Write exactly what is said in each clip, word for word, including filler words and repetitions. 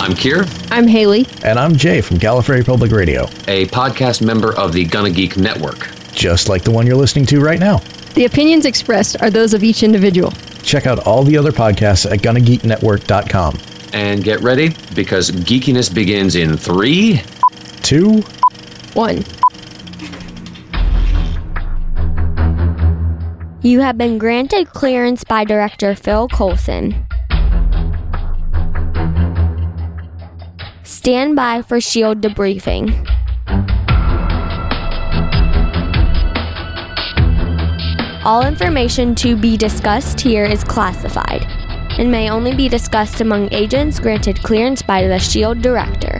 I'm Kier. I'm Haley. And I'm Jay from Gallifrey Public Radio, a podcast member of the Gonna Geek Network. Just like the one you're listening to right now. The opinions expressed are those of each individual. Check out all the other podcasts at gonna geek network dot com. And get ready, because geekiness begins in three, two, one. You have been granted clearance by Director Phil Coulson. Stand by for SHIELD debriefing. All information to be discussed here is classified and may only be discussed among agents granted clearance by the SHIELD Director.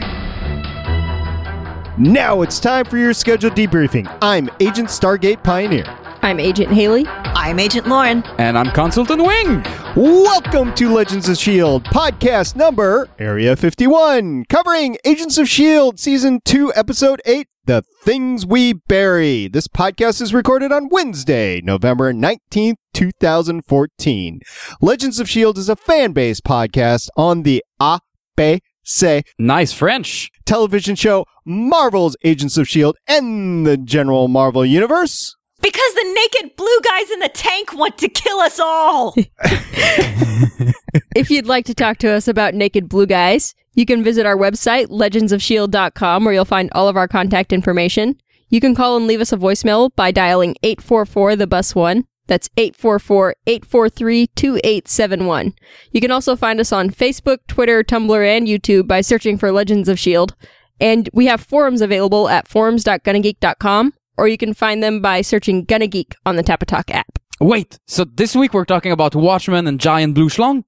Now it's time for your scheduled debriefing. I'm Agent Stargate Pioneer. I'm Agent Haley. I'm Agent Lauren. And I'm Consultant Wing. Welcome to Legends of S H I E L D, podcast number Area fifty-one, covering Agents of S H I E L D Season two, Episode eight, The Things We Bury. This podcast is recorded on Wednesday, November nineteenth, twenty fourteen. Legends of S H I E L D is a fan-based podcast on the A B C Nice French television show Marvel's Agents of S H I E L D and the general Marvel Universe. Because the naked blue guys in the tank want to kill us all. If you'd like to talk to us about naked blue guys, you can visit our website, legends of shield dot com, where you'll find all of our contact information. You can call and leave us a voicemail by dialing eight four four, the bus one. That's eight four four, eight four three, two eight seven one. You can also find us on Facebook, Twitter, Tumblr, and YouTube by searching for Legends of S H I E L D. And we have forums available at forums dot gonna geek dot com. Or you can find them by searching Gonna Geek on the Tapatalk app. Wait, so this week we're talking about Watchmen and Giant Blue Schlong?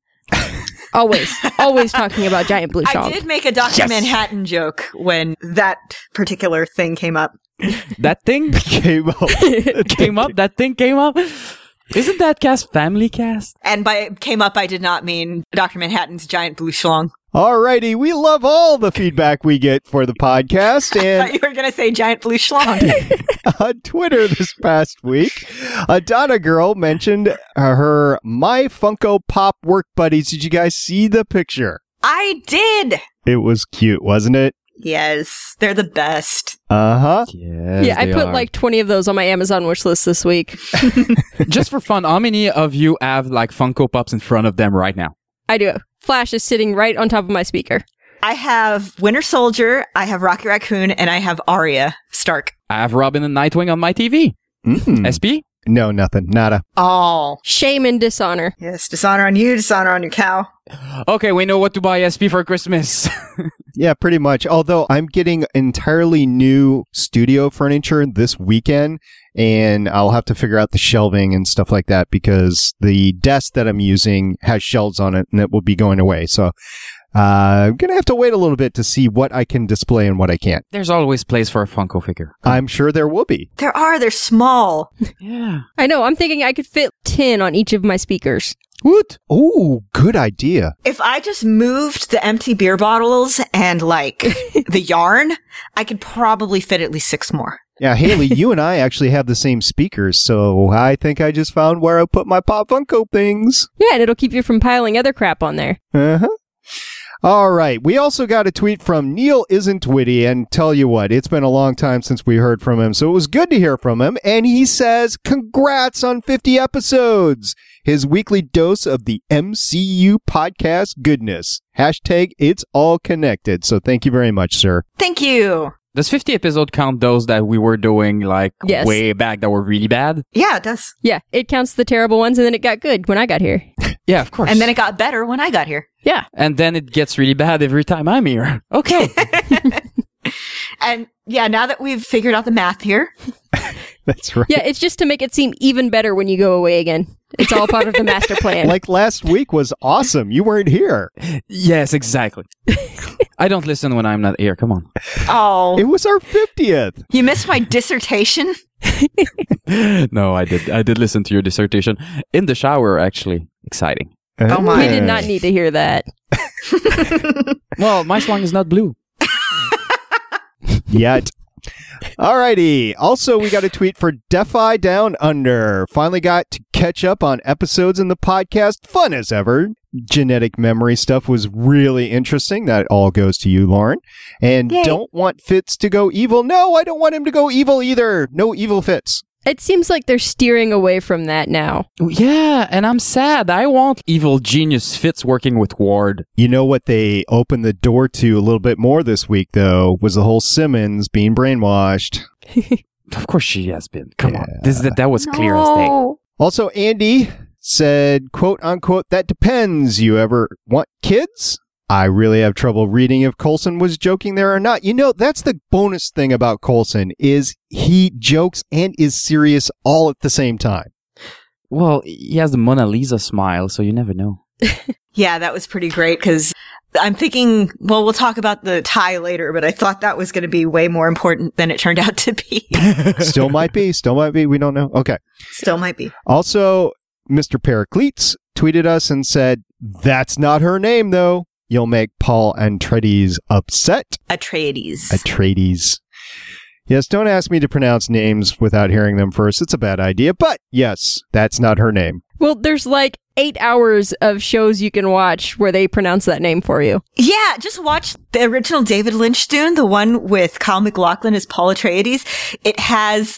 Always, always talking about Giant Blue Schlong. I did make a Doctor Yes. Manhattan joke when that particular thing came up. That thing Came up. came up? That thing came up? Isn't that cast Family Cast? And by came up, I did not mean Doctor Manhattan's giant blue schlong. Alrighty, we love all the feedback we get for the podcast, I and thought you were going to say giant blue schlong. on Twitter this past week, a Donna girl mentioned uh, her My Funko Pop work buddies. Did you guys see the picture? I did. It was cute, wasn't it? Yes, they're the best. Uh-huh. Yes, yeah, I they put are. like twenty of those on my Amazon wish list this week. Just for fun, how many of you have like Funko Pops in front of them right now? I do. Flash is sitting right on top of my speaker. I have Winter Soldier, I have Rocky Raccoon, and I have Arya Stark. I have Robin and Nightwing on my T V. Mm. S P? No, nothing. Nada. Oh. Shame and dishonor. Yes, dishonor on you, dishonor on your cow. Okay, we know what to buy S P for Christmas. Yeah, pretty much. Although I'm getting entirely new studio furniture this weekend, and I'll have to figure out the shelving and stuff like that because the desk that I'm using has shelves on it and it will be going away. So uh, I'm going to have to wait a little bit to see what I can display and what I can't. There's always place for a Funko figure. I'm sure there will be. There are, they're small. Yeah. I know, I'm thinking I could fit ten on each of my speakers. What? Oh, good idea. If I just moved the empty beer bottles and, like, the yarn, I could probably fit at least six more. Yeah, Haley, you and I actually have the same speakers, so I think I just found where I put my Pop Funko things. Yeah, and it'll keep you from piling other crap on there. Uh-huh. All right. We also got a tweet from Neil Isn't Witty, and tell you what, it's been a long time since we heard from him, so it was good to hear from him. And he says, congrats on fifty episodes. His weekly dose of the M C U podcast goodness. Hashtag it's all connected. So thank you very much, sir. Thank you. Does fifty episode count those that we were doing like Yes. way back that were really bad? Yeah, it does. Yeah, it counts the terrible ones, and then it got good when I got here. Yeah, of course. And then it got better when I got here. Yeah. And then it gets really bad every time I'm here. Okay. And yeah, now that we've figured out the math here, That's right. Yeah, it's just to make it seem even better when you go away again. It's all part of the master plan. Like last week was awesome. You weren't here. Yes, exactly. I don't listen when I'm not here. Come on. oh, It was our fiftieth. you missed my dissertation? No, I did. I did listen to your dissertation in the shower. Actually, exciting. Oh my. we did not need to hear that. Well, my schlong is not blue. Yet. Alrighty. Also, we got a tweet for Defi Down Under. Finally got to catch up on episodes in the podcast. Fun as ever. Genetic memory stuff was really interesting. That all goes to you, Lauren. And Yay. Don't want Fitz to go evil. No, I don't want him to go evil either. No evil Fitz. It seems like they're steering away from that now. Yeah, and I'm sad. I want evil genius Fitz working with Ward. You know what they opened the door to a little bit more this week, though, was the whole Simmons being brainwashed. Of course she has been. Come Yeah. on. This that, that was clear as day. No. Also, Andy said, quote unquote, that depends. You ever want kids? I really have trouble reading if Coulson was joking there or not. You know, that's the bonus thing about Coulson is he jokes and is serious all at the same time. Well, he has the Mona Lisa smile, so you never know. Yeah, that was pretty great because I'm thinking, well, we'll talk about the tie later, but I thought that was going to be way more important than it turned out to be. Still might be. Still might be. We don't know. Okay. Still might be. Also, Mister Pericletes tweeted us and said, that's not her name, though. You'll make Paul Atreides upset. Atreides. Atreides. Yes, don't ask me to pronounce names without hearing them first. It's a bad idea. But yes, that's not her name. Well, there's like eight hours of shows you can watch where they pronounce that name for you. Yeah, just watch the original David Lynch Dune, the one with Kyle MacLachlan as Paul Atreides. It has,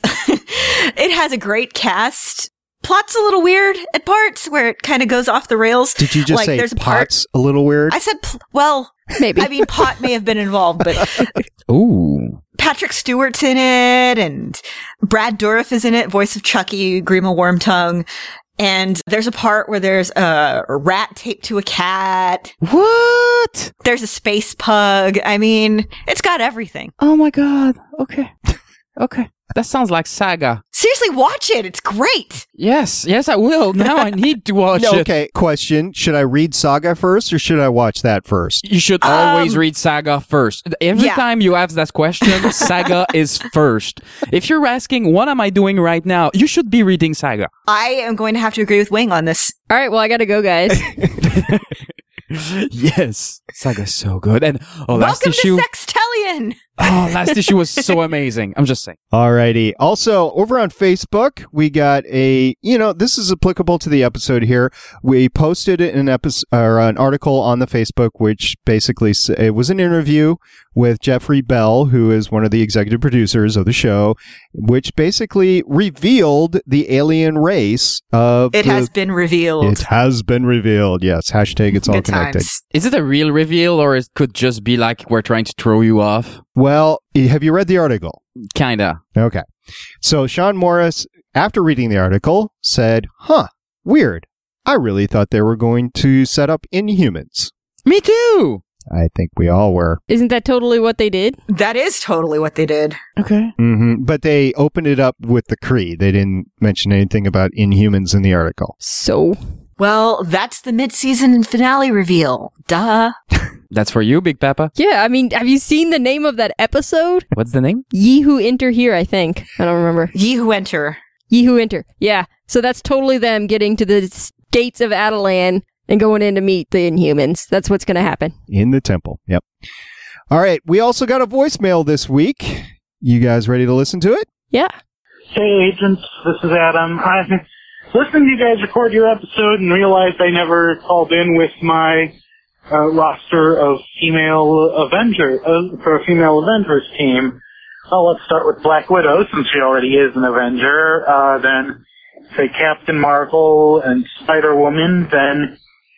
it has a great cast. Plot's a little weird at parts where it kind of goes off the rails. Did you just like, say there's a Pot's a little weird? I said, pl- well, Maybe. I mean, Pot may have been involved, but Ooh. Patrick Stewart's in it, and Brad Dourif is in it, voice of Chucky, Grima Wormtongue. And there's a part where there's a rat taped to a cat. What? There's a space pug. I mean, it's got everything. Oh my god. Okay. Okay. That sounds like Saga. Seriously, watch it. It's great. Yes, yes, I will. Now I need to watch No, it. okay, question. Should I read Saga first or should I watch that first? You should always Um, read Saga first. Every yeah. time you ask that question, Saga is first. If you're asking, what am I doing right now? You should be reading Saga. I am going to have to agree with Wing on this. All right, well, I gotta go, guys. Yes. Saga's so good. And oh, last Welcome issue. to Sextellion. Oh, last issue was so amazing. I'm just saying. Alrighty. Also, over on Facebook, we got a, you know, this is applicable to the episode here. We posted an episode or an article on the Facebook, which basically s- it was an interview with Jeffrey Bell, who is one of the executive producers of the show, which basically revealed the alien race of It the- has been revealed. It has been revealed. Yes. Hashtag it's all Good connected. times. Is it a real reveal or it could just be like we're trying to throw you off? Well, have you read the article? Kinda. Okay. So Sean Morris, after reading the article, said, huh, weird. I really thought they were going to set up Inhumans. Me too. I think we all were. Isn't that totally what they did? That is totally what they did. Okay. hmm But they opened it up with the Kree. They didn't mention anything about Inhumans in the article. So, Well, that's the mid-season finale reveal. Duh. That's for you, Big Papa. yeah, I mean, have you seen the name of that episode? What's the name? Ye Who Enter Here, I think. I don't remember. Ye Who Enter. Ye Who Enter. Yeah. So that's totally them getting to the s- gates of Adelan and going in to meet the Inhumans. That's what's going to happen. In the temple. Yep. All right. We also got a voicemail this week. You guys ready to listen to it? Yeah. Hey, agents, this is Adam. I've been listening to you guys record your episode and realized I never called in with my uh, roster of female Avenger uh, for a female Avengers team. Well, let's start with Black Widow, since she already is an Avenger. Uh, then, say, Captain Marvel and Spider-Woman. Then,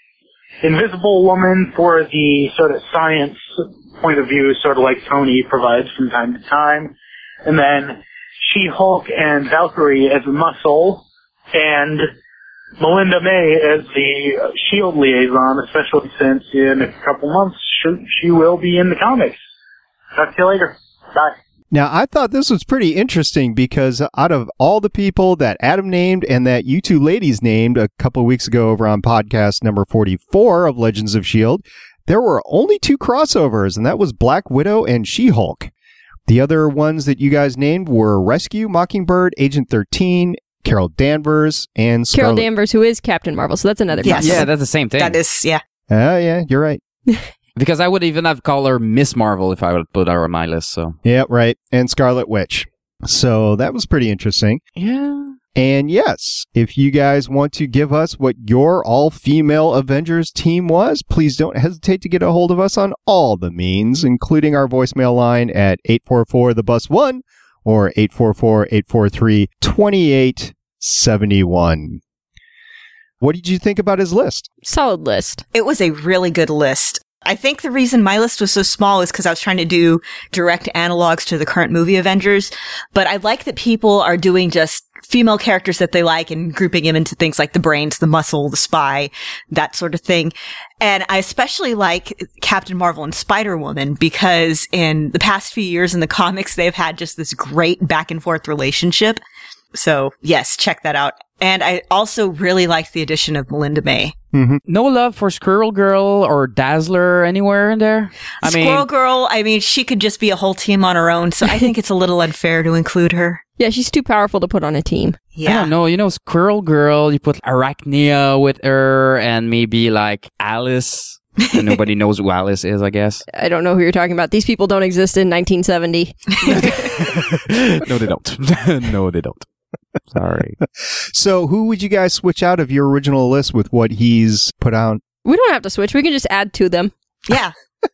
Invisible Woman for the sort of science point of view, sort of like Tony provides from time to time. And then, She-Hulk and Valkyrie as a muscle, and Melinda May as the uh, SHIELD liaison, especially since in a couple months she, she will be in the comics. Talk to you later. Bye. Now, I thought this was pretty interesting because out of all the people that Adam named and that you two ladies named a couple of weeks ago over on podcast number forty-four of Legends of S H I E L D, there were only two crossovers, and that was Black Widow and She-Hulk. The other ones that you guys named were Rescue, Mockingbird, Agent thirteen, Carol Danvers, and Scarlet. Carol Danvers, who is Captain Marvel. So that's another Yes. crossover. Yeah, that's the same thing. That is, yeah. Oh, yeah, you're right. Because I would even have called her Miss Marvel if I would put her on my list. So Yeah, right. And Scarlet Witch. So that was pretty interesting. yeah. And yes, if you guys want to give us what your all-female Avengers team was, please don't hesitate to get a hold of us on all the means, including our voicemail line at eight four four the bus one or eight four four, eight four three, two eight seven one. What did you think about his list? Solid list. It was a really good list. I think the reason my list was so small is because I was trying to do direct analogs to the current movie Avengers. But I like that people are doing just female characters that they like and grouping them into things like the brains, the muscle, the spy, that sort of thing. And I especially like Captain Marvel and Spider-Woman because in the past few years in the comics, they've had just this great back and forth relationship. So yes, check that out. And I also really liked the addition of Melinda May. Mm-hmm. No love for Squirrel Girl or Dazzler anywhere in there? I Squirrel mean, Girl, I mean, she could just be a whole team on her own, so I think it's a little unfair to include her. Yeah, she's too powerful to put on a team. Yeah. I don't know. You know, Squirrel Girl, you put Arachnia with her and maybe like Alice. And nobody knows who Alice is, I guess. I don't know who you're talking about. These people don't exist in nineteen seventy. No, they don't. No, they don't. Sorry. So who would you guys switch out of your original list with what he's put out? We don't have to switch. We can just add to them. Yeah.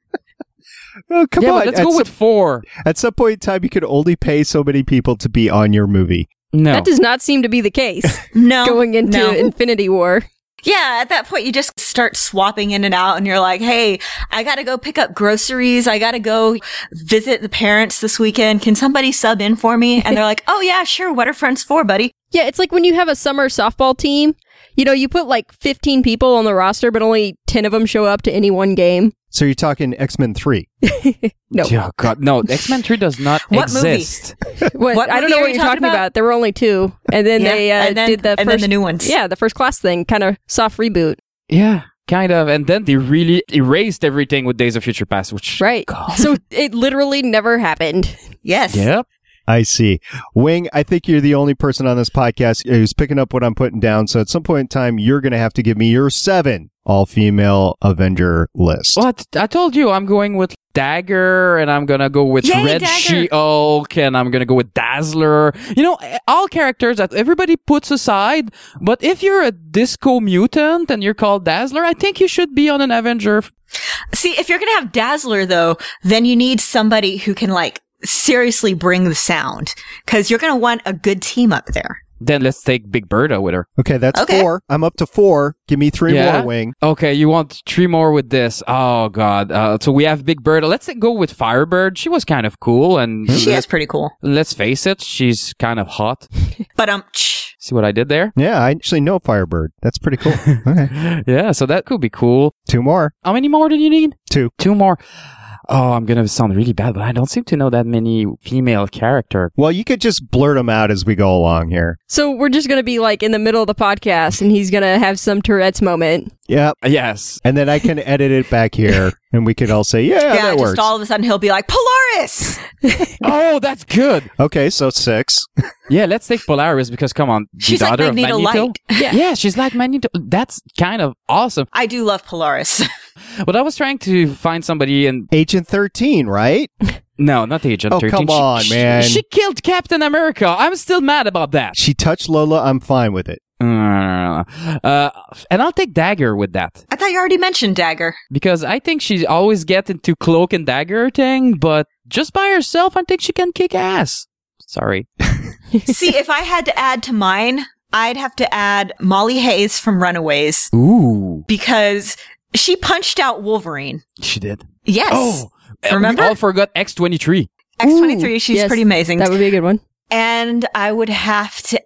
Oh, come yeah, on. but let's at go some, with four. At some point in time, you could only pay so many people to be on your movie. No. That does not seem to be the case No. going into no. Infinity War. Yeah, at that point, you just start swapping in and out, and you're like, hey, I gotta go pick up groceries. I gotta go visit the parents this weekend. Can somebody sub in for me? And they're like, oh, yeah, sure. What are friends for, buddy? Yeah, it's like when you have a summer softball team. You know, you put like fifteen people on the roster, but only ten of them show up to any one game. So you're talking X-Men three. No. Oh, God. No, X-Men three does not What movie? exist. What, What I don't movie know are what you you're talking talking about? about? There were only two. And then Yeah, they uh, and then- did the and first, then the new ones. Yeah, the first class thing, kind of soft reboot. Yeah, kind of. And then they really erased everything with Days of Future Past, which... Right. God. So it literally never happened. Yes. Yep. I see. Wing, I think you're the only person on this podcast who's picking up what I'm putting down. So at some point in time, you're going to have to give me your seven all-female Avenger list. Well, I, t- I told you I'm going with Dagger, and I'm gonna go with Yay, Red Dagger! She-Hulk, and I'm gonna go with Dazzler. You know, all characters that everybody puts aside. But if you're a disco mutant and you're called Dazzler, I think you should be on an Avenger. See, if you're going to have Dazzler, though, then you need somebody who can, like, seriously bring the sound. Because you're going to want a good team up there. Then let's take Big Bertha with her. Okay, that's Okay. four. I'm up to four. Give me three Yeah? more, Wing. Okay, you want three more with this? Oh God! Uh, so we have Big Bertha. Let's go with Firebird. She was kind of cool, and She is pretty cool. let's face it, she's kind of hot. But, um, tch. See what I did there? Yeah, I actually know Firebird. That's pretty cool. Okay. Yeah, so that could be cool. Two more. How many more did you need? Two. Two more. Oh, I'm gonna sound really bad, but I don't seem to know that many female character. Well, you could just blurt them out as we go along here. So we're just going to be like in the middle of the podcast and he's going to have some Tourette's moment. Yep. Yes. And then I can edit it back here, and we could all say, yeah, Yeah, that just works. all of a sudden he'll be like, Polaris! Oh, that's good. Okay, so six. Yeah, let's take Polaris because come on, the She's like daughter of Magneto Magneto. Light. Yeah. Yeah, she's like Magneto. That's kind of awesome. I do love Polaris. But I was trying to find somebody and Agent thirteen, right? no, not Agent Oh, thirteen. come on, she, man. She, she killed Captain America. I'm still mad about that. She touched Lola. I'm fine with it. Uh, and I'll take Dagger with that I thought you already mentioned Dagger. because I think she always gets into cloak and dagger thing, but just by herself, I think she can kick ass. Sorry. See, if I had to add to mine, I'd have to add Molly Hayes from Runaways Ooh, because she punched out Wolverine. she did. Yes. Oh, Remember? We all forgot X twenty-three. X twenty-three, she's Yes, pretty amazing. That would be a good one. And I would have to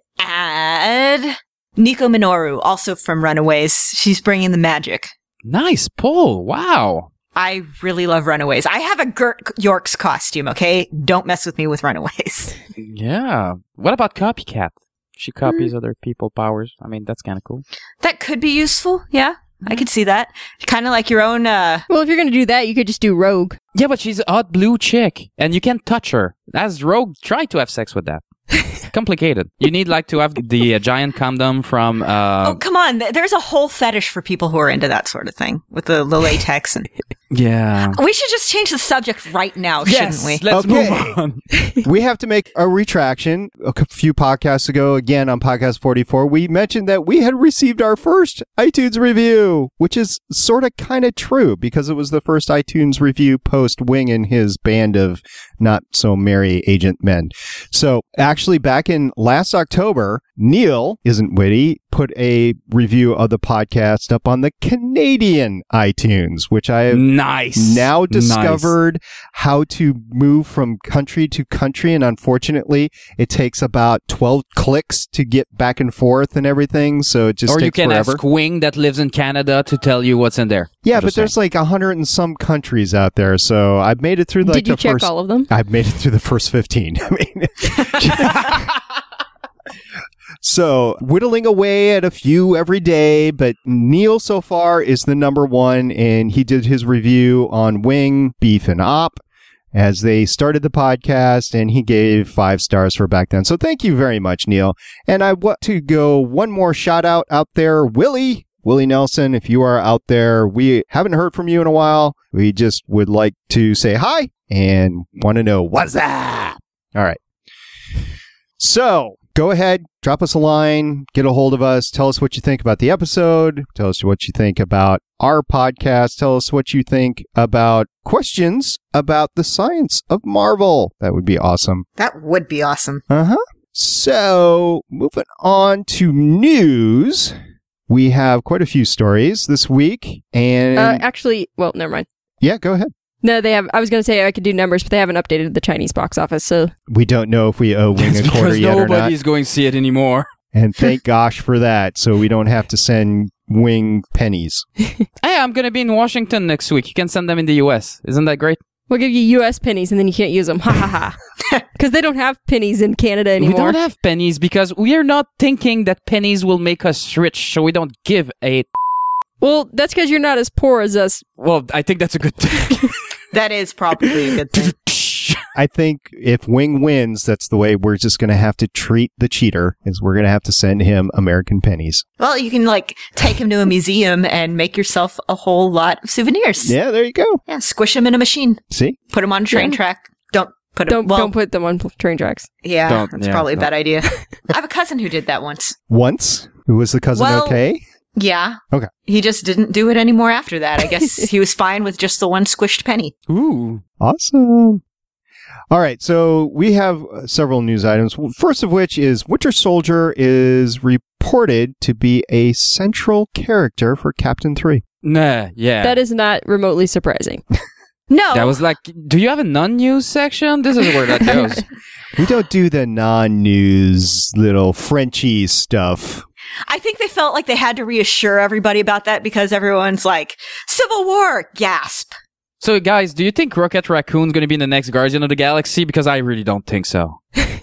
add Nico Minoru, also from Runaways. She's bringing the magic. Nice pull. Wow. I really love Runaways. I have a Gert York's costume, okay? Don't mess with me with Runaways. Yeah. What about Copycat? She copies other people's powers. I mean, that's kind of cool. That could be useful, yeah. I could see that. Kind of like your own, uh, Well, if you're going to do that, you could just do Rogue. Yeah, but she's a hot blue chick, and you can't touch her. As Rogue, try to have sex with that. Complicated. You need like to have the uh, giant condom from. Uh, oh, come on. Th- There's a whole fetish for people who are into that sort of thing with the, the latex. And Yeah. We should just change the subject right now, Yes, shouldn't we? let's Okay. move on. We have to make a retraction. A c- few podcasts ago, again on podcast forty-four, we mentioned that we had received our first iTunes review, which is sort of kind of true because it was the first iTunes review post Wing and his band of not so merry agent men. So actually back in last October, Neil Isn't Witty put a review of the podcast up on the Canadian iTunes, which I have Nice. now Nice. discovered how to move from country to country, and unfortunately it takes about twelve clicks to get back and forth and everything, so it just Or you takes can forever. ask Wing that lives in Canada to tell you what's in there. Yeah, I'm but just there's like a hundred and some countries out there, so I've made it through like Did you the check first all of them? I've made it through the first fifteen. I mean So, whittling away at a few every day, but Neil so far is the number one, and he did his review on Wing, Beef, and Op as they started the podcast, and he gave five stars for back then. So thank you very much, Neil. And I want to go one more shout out out there, Willie. Willie Nelson, if you are out there, we haven't heard from you in a while. We just would like to say hi and want to know what's up. All right. So go ahead, drop us a line, get a hold of us, tell us what you think about the episode, tell us what you think about our podcast, tell us what you think about questions about the science of Marvel. That would be awesome. That would be awesome. Uh-huh. So, moving on to news, we have quite a few stories this week, and Uh, actually, well, never mind. yeah, go ahead. No, they have. I was going to say I could do numbers, but they haven't updated the Chinese box office, so We don't know if we owe Wing a It's quarter because yet or not. nobody's going to see it anymore. And thank gosh for that, so we don't have to send Wing pennies. Hey, I'm going to be in Washington next week. You can send them in the U S. Isn't that great? we'll give you U S pennies, and then you can't use them. Ha ha ha! Because they don't have pennies in Canada anymore. We don't have pennies because we are not thinking that pennies will make us rich, so we don't give a... Well, that's because you're not as poor as us. Well, I think that's a good thing. That is probably a good thing. I think if Wing wins, that's the way we're just going to have to treat the cheater, is we're going to have to send him American pennies. Well, you can like take him to a museum and make yourself a whole lot of souvenirs. Yeah, there you go. Yeah, squish him in a machine. See? Put him on a train Yeah. track. Don't put him. Don't well, don't put them on pl- train tracks. Yeah, Don't- that's yeah, probably a don't. bad idea. I have a cousin who did that once. Once? Who was the cousin Well- okay? Yeah. Okay. He just didn't do it anymore after that. I guess he was fine with just the one squished penny. Ooh. Awesome. All right, so we have uh, several news items. First of which is Winter Soldier is reported to be a central character for Captain three. Nah, yeah. That is not remotely surprising. No. That was like, do you have a non-news section? This is where that goes. We don't do the non-news little Frenchie stuff. I think they felt like they had to reassure everybody about that because everyone's like, Civil War, gasp. So, guys, do you think Rocket Raccoon's going to be in the next Guardian of the Galaxy? Because I really don't think so.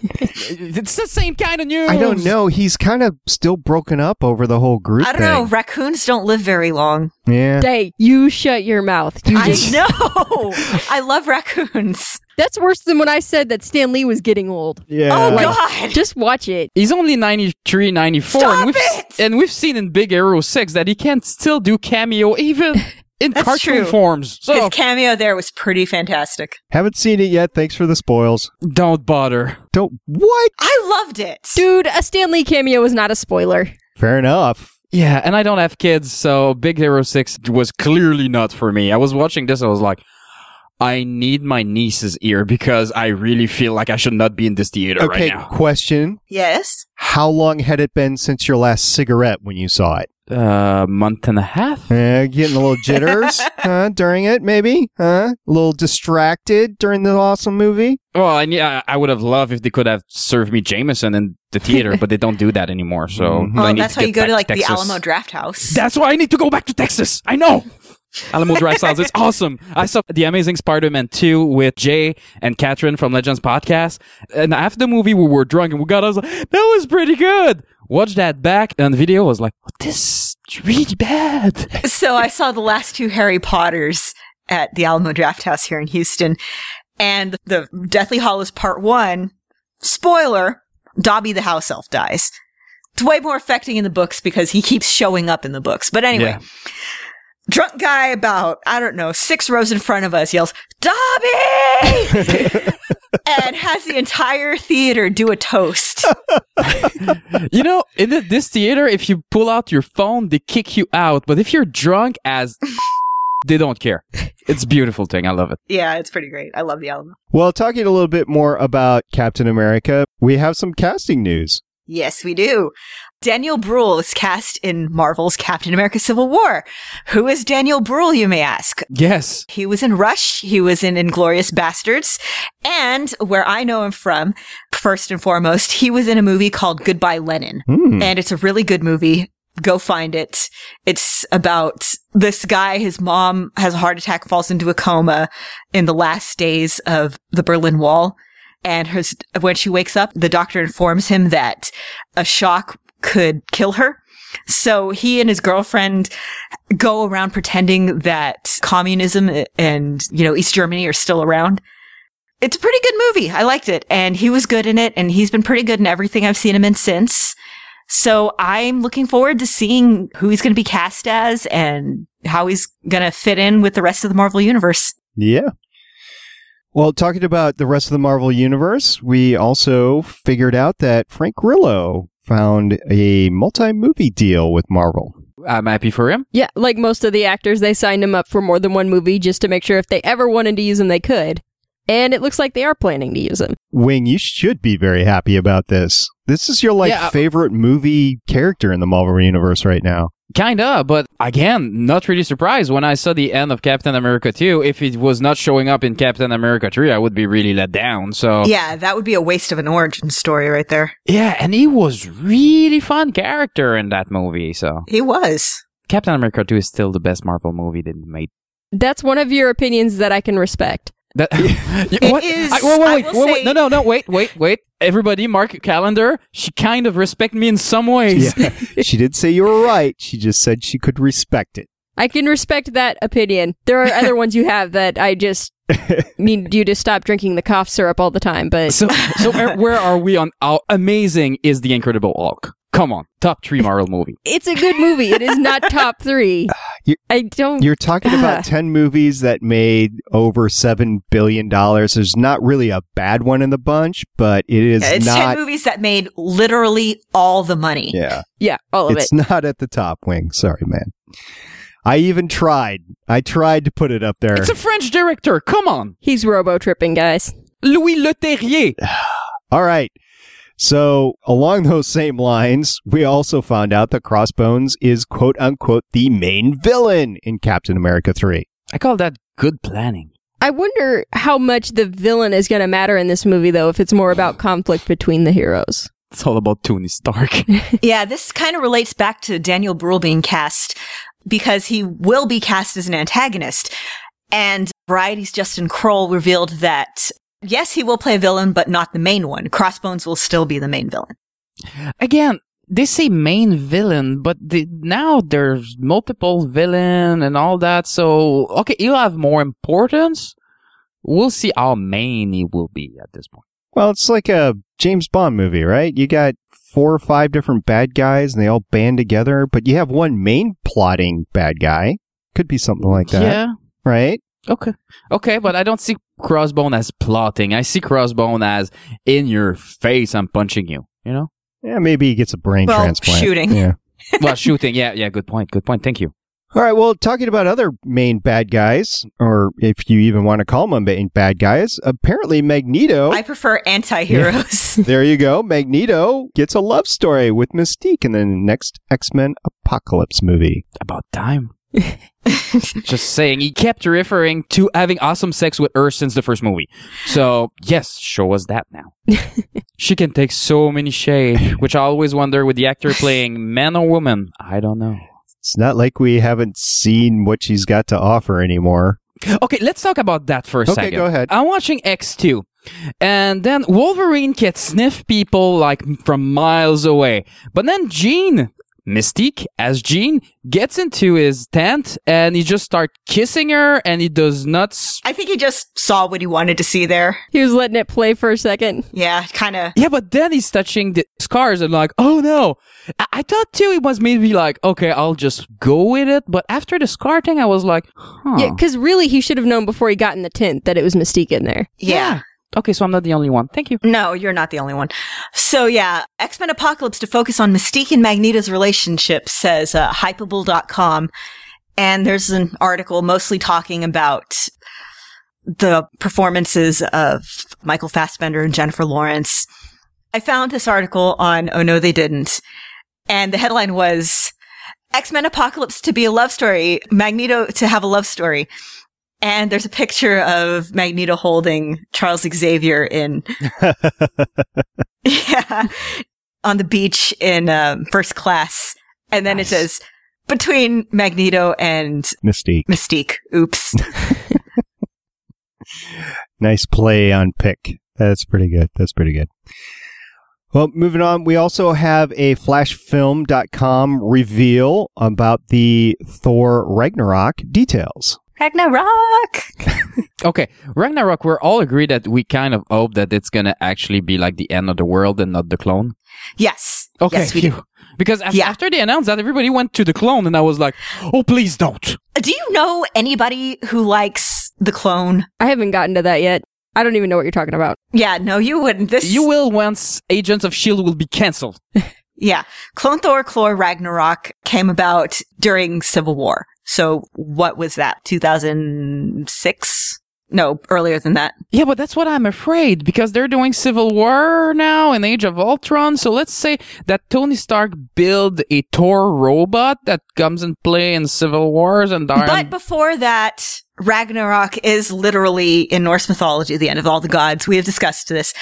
It's the same kind of news. I don't know. He's kind of still broken up over the whole group I don't thing. know. Raccoons don't live very long. Yeah. Day, you shut your mouth. You I just- know. I love raccoons. That's worse than when I said that Stan Lee was getting old. Yeah. Oh, Like, God. Just watch it. He's only ninety-three, ninety-four. Stop and we've, it! And we've seen in Big Hero six that he can still do cameo even in That's cartoon true. forms. So, His cameo there was pretty fantastic. Haven't seen it yet. Thanks for the spoils. don't bother. Don't. What? I loved it. Dude, a Stan Lee cameo is not a spoiler. Fair enough. Yeah, and I don't have kids, so Big Hero six was clearly not for me. I was watching this, I was like, I need my niece's ear because I really feel like I should not be in this theater Okay, right now. question. Yes. How long had it been since your last cigarette when you saw it? Uh, month and a half? Uh, getting a little jitters huh, during it, maybe? Huh? A little distracted during the awesome movie? Well, I, I I would have loved if they could have served me Jameson in the theater, but they don't do that anymore. So Mhm. Well, I need that's to why get you go back to like Texas. the Alamo Draft House. That's why I need to go back to Texas. I know. Alamo Draft House. It's awesome. I saw The Amazing Spider-Man two with Jay and Catherine from Legends Podcast. And after the movie, we were drunk and we got, I was like, that was pretty good. Watched that back on video. I was like, oh, this is really bad. So I saw the last two Harry Potters at the Alamo Draft House here in Houston. And the Deathly Hallows Part one, spoiler, Dobby the house elf dies. It's way more affecting in the books because he keeps showing up in the books. But anyway. Yeah. drunk guy about, I don't know, six rows in front of us yells, Dobby! And has the entire theater do a toast. You know, in the, this theater, if you pull out your phone, they kick you out. But if you're drunk as they don't care. It's a beautiful thing. I love it. Yeah, it's pretty great. I love the Alamo. Well, talking a little bit more about Captain America, we have some casting news. Yes, we do. Daniel Bruhl is cast in Marvel's Captain America Civil War. Who is Daniel Bruhl, you may ask? Yes. He was in Rush. He was in Inglourious Bastards. And where I know him from, first and foremost, he was in a movie called Goodbye Lenin. Mm. And it's a really good movie. Go find it. It's about this guy, his mom has a heart attack, falls into a coma in the last days of the Berlin Wall. And her, when she wakes up, the doctor informs him that a shock could kill her. So he and his girlfriend go around pretending that communism and, you know, East Germany are still around. It's a pretty good movie. I liked it. And he was good in it. And he's been pretty good in everything I've seen him in since. So I'm looking forward to seeing who he's going to be cast as and how he's going to fit in with the rest of the Marvel Universe. Yeah. Well, talking about the rest of the Marvel Universe, we also figured out that Frank Grillo found a multi-movie deal with Marvel. I'm happy for him. Yeah, like most of the actors, they signed him up for more than one movie just to make sure if they ever wanted to use him, they could. And it looks like they are planning to use him. Wing, you should be very happy about this. This is your, like, Yeah, I- favorite movie character in the Marvel Universe right now. Kinda, but again, not really surprised when I saw the end of Captain America two. If it was not showing up in Captain America three, I would be really let down. So Yeah, that would be a waste of an origin story right there. yeah, and he was really fun character in that movie. So He was. Captain America two is still the best Marvel movie they made. That's one of your opinions that I can respect. That It what? is- I, wait, wait, I wait, will wait, wait, say- no, no, no, wait, wait, wait. Everybody, mark your calendar. She kind of respect me in some ways. Yeah. She did say you were right. She just said she could respect it. I can respect that opinion. There are other ones you have that I just need you to stop drinking the cough syrup all the time, but So, so where, where are we on how amazing is The Incredible Hulk? Come on, top three Marvel movie. it's a good movie. It is not top three. You- I don't... You're talking about ten movies that made over seven billion dollars. There's not really a bad one in the bunch, but it is It's not. ten movies that made literally all the money. Yeah. Yeah, all of It's it. not at the top, Wing. Sorry, man. I even tried. I tried to put it up there. It's a French director. Come on, He's robo-tripping, guys. Louis Leterrier. All right. So, along those same lines, we also found out that Crossbones is quote unquote the main villain in Captain America three. I call that good planning. I wonder how much the villain is going to matter in this movie, though, if it's more about conflict between the heroes. It's all about Tony Stark. Yeah, this kind of relates back to Daniel Bruhl being cast because he will be cast as an antagonist. And Variety's Justin Kroll revealed that, yes, he will play a villain, but not the main one. Crossbones will still be the main villain. Again, they say main villain, but the, now there's multiple villain and all that. So, okay, he'll have more importance. We'll see how main he will be at this point. Well, it's like a James Bond movie, right? You got four or five different bad guys and they all band together, but you have one main plotting bad guy. Could be something like that, Yeah. right? Okay. Okay, but I don't see Crossbone as plotting. I see Crossbone as in your face, I'm punching you, you know? Yeah, maybe he gets a brain Well, transplant. shooting. Yeah. Well, shooting. Yeah, yeah, good point. Good point. Thank you. All right, well, talking about other main bad guys, or if you even want to call them main bad guys, apparently Magneto, I prefer anti-heroes. there you go, Magneto gets a love story with Mystique in the next X-Men Apocalypse movie. About time. Just saying, he kept referring to having awesome sex with her since the first movie. So, yes, show us that now. She can take so many shades, which I always wonder with the actor playing man or woman. I don't know. It's not like we haven't seen what she's got to offer anymore. Okay, let's talk about that for a Okay, second. go ahead. I'm watching X two. And then Wolverine can sniff people like from miles away. But then Jean Mystique, as Jean, gets into his tent and he just starts kissing her and he does not... s- I think he just saw what he wanted to see there. He was letting it play for a second. Yeah, kind of. Yeah, but then he's touching the scars and like, oh no. I, I thought too it was maybe like, okay, I'll just go with it. But after the scar thing, I was like, huh. Yeah, because really he should have known before he got in the tent that it was Mystique in there. Yeah. Okay, so I'm not the only one. Thank you. No, you're not the only one. So yeah, X-Men Apocalypse to focus on Mystique and Magneto's relationship, says uh, Hypable dot com. And there's an article mostly talking about the performances of Michael Fassbender and Jennifer Lawrence. I found this article on Oh No They Didn't. And the headline was, X-Men Apocalypse to be a love story, Magneto to have a love story. And there's a picture of Magneto holding Charles Xavier in, yeah, on the beach in um, First Class. And then nice. It says, between Magneto and Mystique. Mystique. Oops. Nice play on pick. That's pretty good. That's pretty good. Well, moving on, we also have a flash film dot com reveal about the Thor Ragnarok details. Ragnarok! Okay, Ragnarok, we're all agreed that we kind of hope that it's going to actually be like the end of the world and not the clone. Yes. Okay, yes, we do. Because af- yeah. after they announced that, everybody went to the clone and I was like, oh, please don't. Do you know anybody who likes the clone? I haven't gotten to that yet. I don't even know what you're talking about. Yeah, no, you wouldn't. This You will once Agents of S H I E L D will be cancelled. Yeah. Clone Thor, Thor Ragnarok came about during Civil War. So what was that? two thousand six? No, earlier than that. Yeah, but that's what I'm afraid, because they're doing Civil War now in Age of Ultron. So let's say that Tony Stark build a Thor robot that comes in play in Civil Wars and Darn- But before that, Ragnarok is literally in Norse mythology, the end of all the gods. We have discussed this.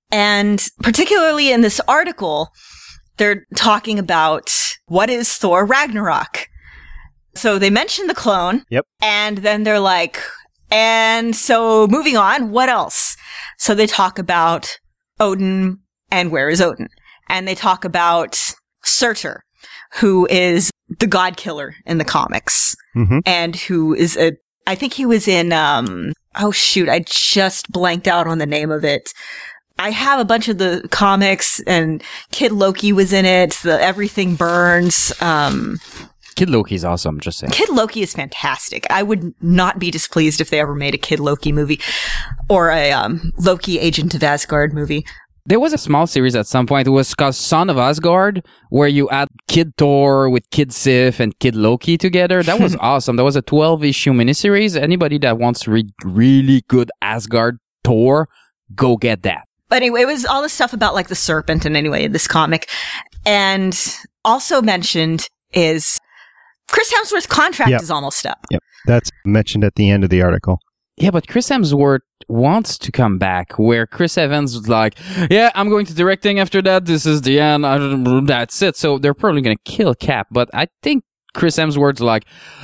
And particularly in this article, they're talking about what is Thor Ragnarok. So they mention the clone. Yep. And then they're like, and so moving on, what else? So they talk about Odin and where is Odin? And they talk about Surtur, who is the god killer in the comics. Mm-hmm. And who is a, I think he was in, um, oh shoot, I just blanked out on the name of it. I have a bunch of the comics and Kid Loki was in it. The Everything Burns, um, Kid Loki's awesome, just saying. Kid Loki is fantastic. I would not be displeased if they ever made a Kid Loki movie or a um, Loki Agent of Asgard movie. There was a small series at some point. It was called Son of Asgard, where you add Kid Thor with Kid Sif and Kid Loki together. That was awesome. That was a twelve-issue miniseries. Anybody that wants to read really good Asgard Thor, go get that. But anyway, it was all this stuff about like the serpent and anyway, this comic. And also mentioned is Chris Hemsworth's contract Yep. is almost up. Yep. That's mentioned at the end of the article. Yeah, but Chris Hemsworth wants to come back, where Chris Evans was like, yeah, I'm going to directing after that. This is the end. I don't, that's it. So they're probably going to kill Cap. But I think Chris Hemsworth's like,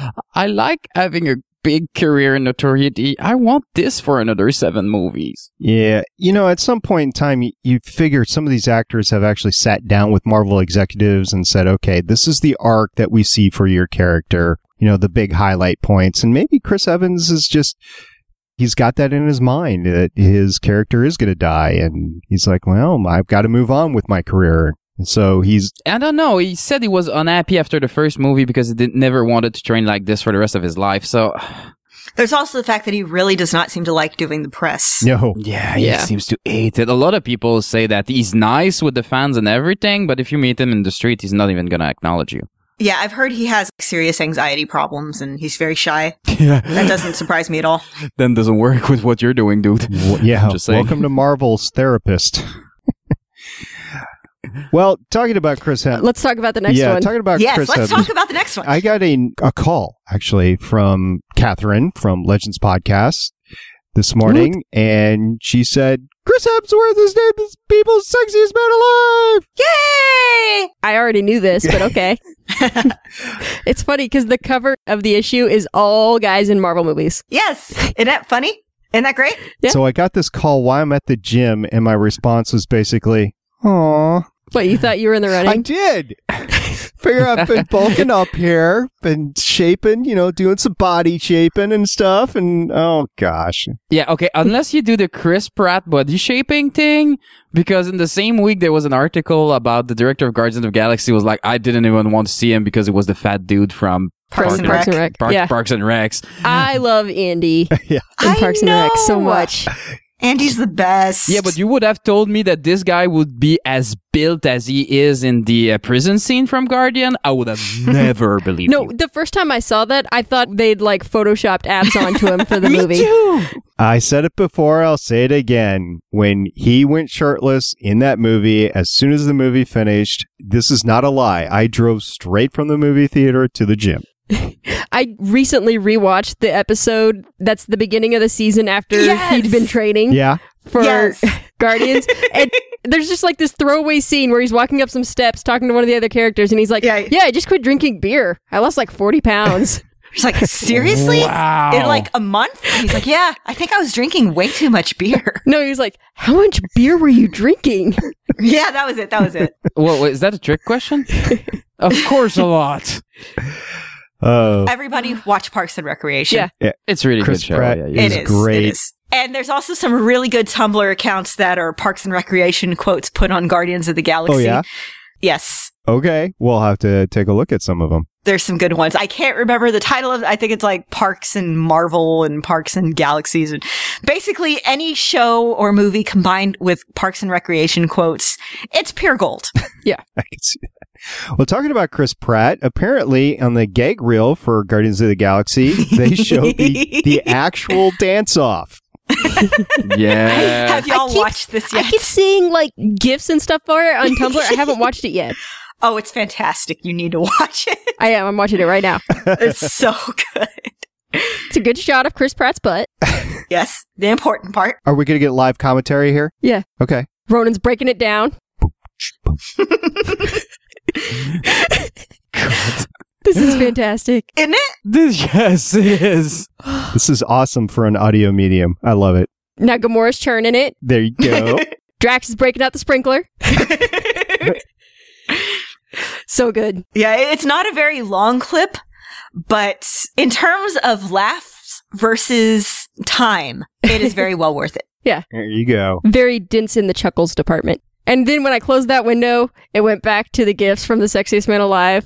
I like having a big career and notoriety. I want this for another seven movies. Yeah. You know, at some point in time, you, you figure some of these actors have actually sat down with Marvel executives and said, okay, this is the arc that we see for your character, you know, the big highlight points. And maybe Chris Evans is just, he's got that in his mind that his character is going to die. And he's like, well, I've got to move on with my career. And so he's... I don't know. He said he was unhappy after the first movie because he didn't, never wanted to train like this for the rest of his life. So... There's also the fact that he really does not seem to like doing the press. No. Yeah, he Yeah. seems to hate it. A lot of people say that he's nice with the fans and everything, but if you meet him in the street, he's not even going to acknowledge you. Yeah, I've heard he has serious anxiety problems and he's very shy. Yeah. That doesn't surprise me at all. Then doesn't work with what you're doing, dude. W- yeah. Just saying. Welcome to Marvel's therapist. Well, talking about Chris Hem- Let's talk about the next yeah, one. talking about Yes, Chris let's Evans. talk about the next one. I got a, a call, actually, from Catherine from Legends Podcast this morning, and she said, Chris Hemsworth is named as people's sexiest man alive! Yay! I already knew this, but okay. It's funny because the cover of the issue is all guys in Marvel movies. Yes. Isn't that funny? Isn't that great? Yeah. So I got this call while I'm at the gym, and my response was basically, "Aw." What, you thought you were in the I running? did. Figure I've been bulking up here, been shaping, you know, doing some body shaping and stuff, and oh gosh. Yeah, okay, unless you do the Chris Pratt body shaping thing, because in the same week there was an article about the director of Guardians of the Galaxy was like, I didn't even want to see him because it was the fat dude from Parks and Parks Rec. and Rec. Park, Yeah. Parks and Recs. I love Andy Yeah. in I Parks and Rec so know. much. Andy's the best. Yeah, but you would have told me that this guy would be as built as he is in the uh, prison scene from Guardian. I would have never believed No, you. the first time I saw that, I thought they'd like photoshopped abs onto him for the Me movie. too. I said it before, I'll say it again. When he went shirtless in that movie, as soon as the movie finished, this is not a lie. I drove straight from the movie theater to the gym. I recently rewatched the episode that's the beginning of the season after Yes! he'd been training Yeah. for Yes. Guardians. And there's just like this throwaway scene where he's walking up some steps talking to one of the other characters and he's like, Yeah. yeah, I just quit drinking beer. I lost like forty pounds. He's like, seriously? Wow. In like a month? And he's like, yeah, I think I was drinking way too much beer. No, he's like, how much beer were you drinking? Yeah, that was it. That was it. Well, wait, is that a trick question? Of course, a lot. Oh, Everybody watch Parks and Recreation. Yeah. It's really Chris good show. Pratt Yeah, is yeah. It is great. It is. And there's also some really good Tumblr accounts that are Parks and Recreation quotes put on Guardians of the Galaxy. Oh, yeah? Yes. okay. We'll have to take a look at some of them. There's some good ones. I can't remember the title of it. I think it's like Parks and Marvel and Parks and Galaxies. And basically any show or movie combined with Parks and Recreation quotes, it's pure gold. I can see that. Well, talking about Chris Pratt, apparently on the gag reel for Guardians of the Galaxy, they showed the, the actual dance-off. Yeah. Have y'all I keep- watched this I yet? keep seeing like GIFs and stuff for it on Tumblr. I haven't watched it yet. Oh, it's fantastic. You need to watch it. I am. I'm watching it right now. It's so good. It's a good shot of Chris Pratt's butt. Yes, the important part. Are we going to get live commentary here? Yeah. Okay. Ronan's breaking it down. This is fantastic. Isn't it? This, yes, it is. This is awesome for an audio medium. I love it. Now Gamora's churning it. There you go. Drax is breaking out the sprinkler. So good. Yeah, it's not a very long clip, but in terms of laughs versus time, it is very well worth it. There you go. Very dense in the chuckles department. And then when I closed that window, it went back to the gifts from The Sexiest Man Alive.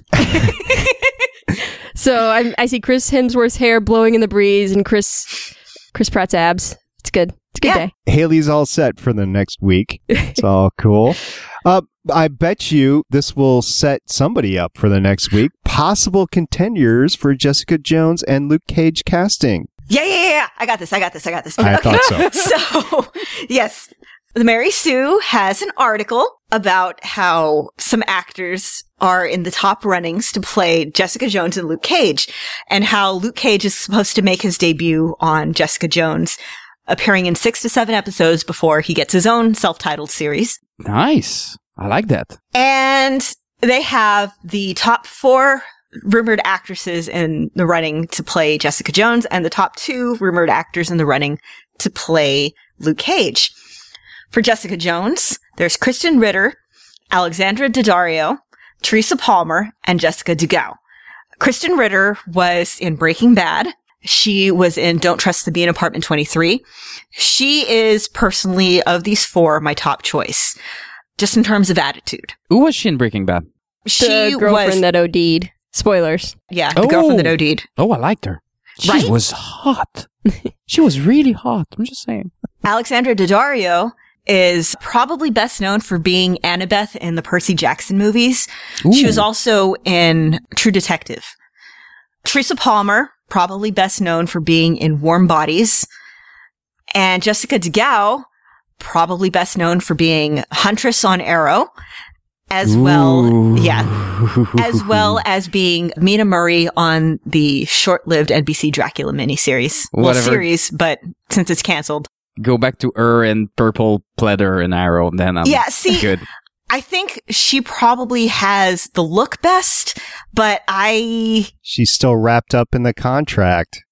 So I, I see Chris Hemsworth's hair blowing in the breeze and Chris Chris Pratt's abs. It's good. It's a good Yeah. day. Haley's all set for the next week. It's all cool. Uh, I bet you this will set somebody up for the next week. Possible contenders for Jessica Jones and Luke Cage casting. Yeah, yeah, yeah, yeah. I got this. I got this. I got this. I thought so. So, yes, the Mary Sue has an article about how some actors are in the top runnings to play Jessica Jones and Luke Cage, and how Luke Cage is supposed to make his debut on Jessica Jones, appearing in six to seven episodes before he gets his own self-titled series. Nice. I like that. And they have the top four rumored actresses in the running to play Jessica Jones and the top two rumored actors in the running to play Luke Cage. For Jessica Jones, there's Kristen Ritter, Alexandra Daddario, Teresa Palmer, and Jessica Dugal. Kristen Ritter was in Breaking Bad. She was in Don't Trust the Bee in Apartment twenty-three. She is personally, of these four, my top choice, just in terms of attitude. Who was she in Breaking Bad? She The girlfriend was, that OD'd. Spoilers. yeah, the Oh. girlfriend that OD'd. Oh, I liked her. She Right? was hot. She was really hot. I'm just saying. Alexandra Daddario is probably best known for being Annabeth in the Percy Jackson movies. She was Ooh. also in True Detective. Teresa Palmer, probably best known for being in Warm Bodies. And Jessica Dugal, probably best known for being Huntress on Arrow, as well, Ooh. yeah, as well as being Mina Murray on the short-lived N B C Dracula miniseries. Well, Whatever. series, but since it's canceled. Go back to her and purple pleather and arrow, and then I'm Yeah, see, good. I think she probably has the look best, but I, She's still wrapped up in the contract.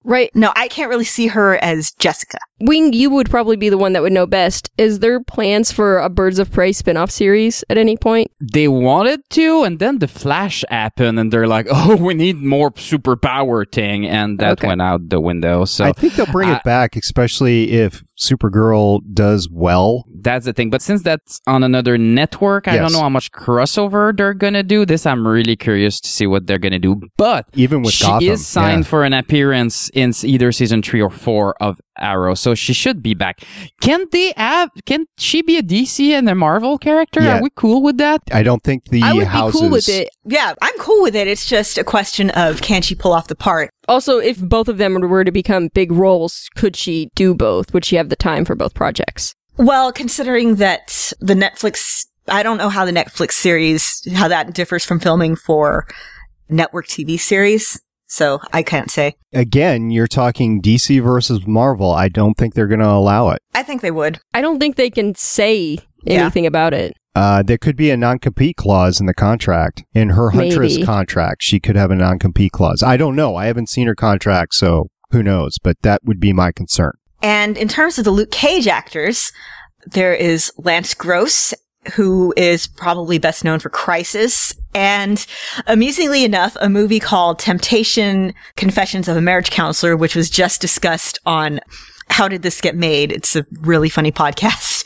Right. No, I can't really see her as Jessica. Wing, you would probably be the one that would know best. Is there plans for a Birds of Prey spin-off series at any point? They wanted to, and then the Flash happened, and they're like, oh, we need more superpower thing, and that Okay. went out the window. So I think they'll bring uh, it back, especially if Supergirl does well. that's the thing. But since that's on another network, I Yes. don't know how much crossover they're gonna do. This I'm really curious to see what they're gonna do. But Even with she Gotham. is signed yeah. for an appearance in s- either season three or four of Arrow, so she should be back. Can they have? Can she be a D C and a Marvel character? Yeah. Are we cool with that? I don't think the I would houses... be cool with it. Yeah, I'm cool with it. It's just a question of can she pull off the part? Also, if both of them were to become big roles, could she do both? Would she have the time for both projects? Well, considering that the Netflix, I don't know how the Netflix series, how that differs from filming for network T V series. So I can't say. Again, you're talking D C versus Marvel. I don't think they're going to allow it. I think they would. I don't think they can say Yeah. anything about it. Uh, there could be a non-compete clause in the contract. In her Huntress Maybe. contract, she could have a non-compete clause. I don't know. I haven't seen her contract, so who knows? But that would be my concern. And in terms of the Luke Cage actors, there is Lance Gross, who is probably best known for Crisis, and amusingly enough, a movie called Temptation Confessions of a Marriage Counselor, which was just discussed on How Did This Get Made? It's a really funny podcast.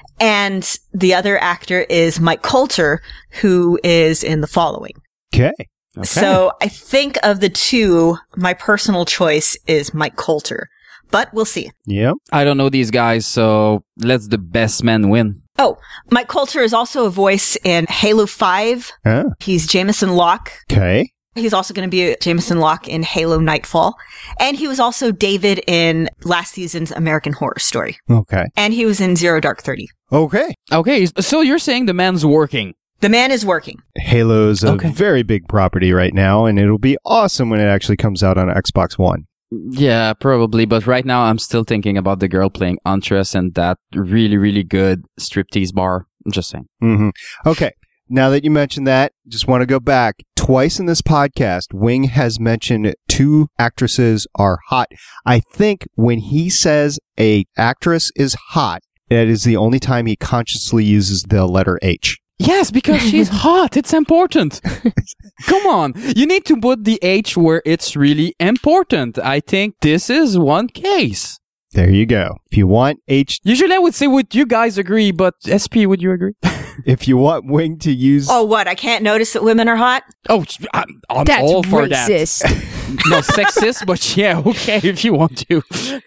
And the other actor is Mike Coulter, who is in The Following. Okay. Okay. So I think of the two, my personal choice is Mike Coulter, but we'll see. Yep. I don't know these guys, so let's the best man win. Oh, Mike Coulter is also a voice in Halo five. Ah, He's Jameson Locke. okay. He's also going to be Jameson Locke in Halo Nightfall. And he was also David in last season's American Horror Story. Okay. And he was in Zero Dark Thirty. Okay. Okay, so you're saying the man's working. The man is working. Halo's a Okay. very big property right now, and it'll be awesome when it actually comes out on Xbox One. Yeah, probably. But right now, I'm still thinking about the girl playing Huntress and that really, really good striptease bar. I'm just saying. hmm Okay. Now that you mentioned that, just want to go back. Twice in this podcast, Wing has mentioned two actresses are hot. I think when he says a actress is hot, that is the only time he consciously uses the letter H. Yes, because she's hot. It's important. Come on. You need to put the H where it's really important. I think this is one case. There you go. If you want H, Usually I would say, would you guys agree? But S P, would you agree? if you want Wing to use, Oh, what? I can't notice that women are hot? Oh, I'm, I'm That's all for racist. that. No, sexist, but yeah, okay, if you want to.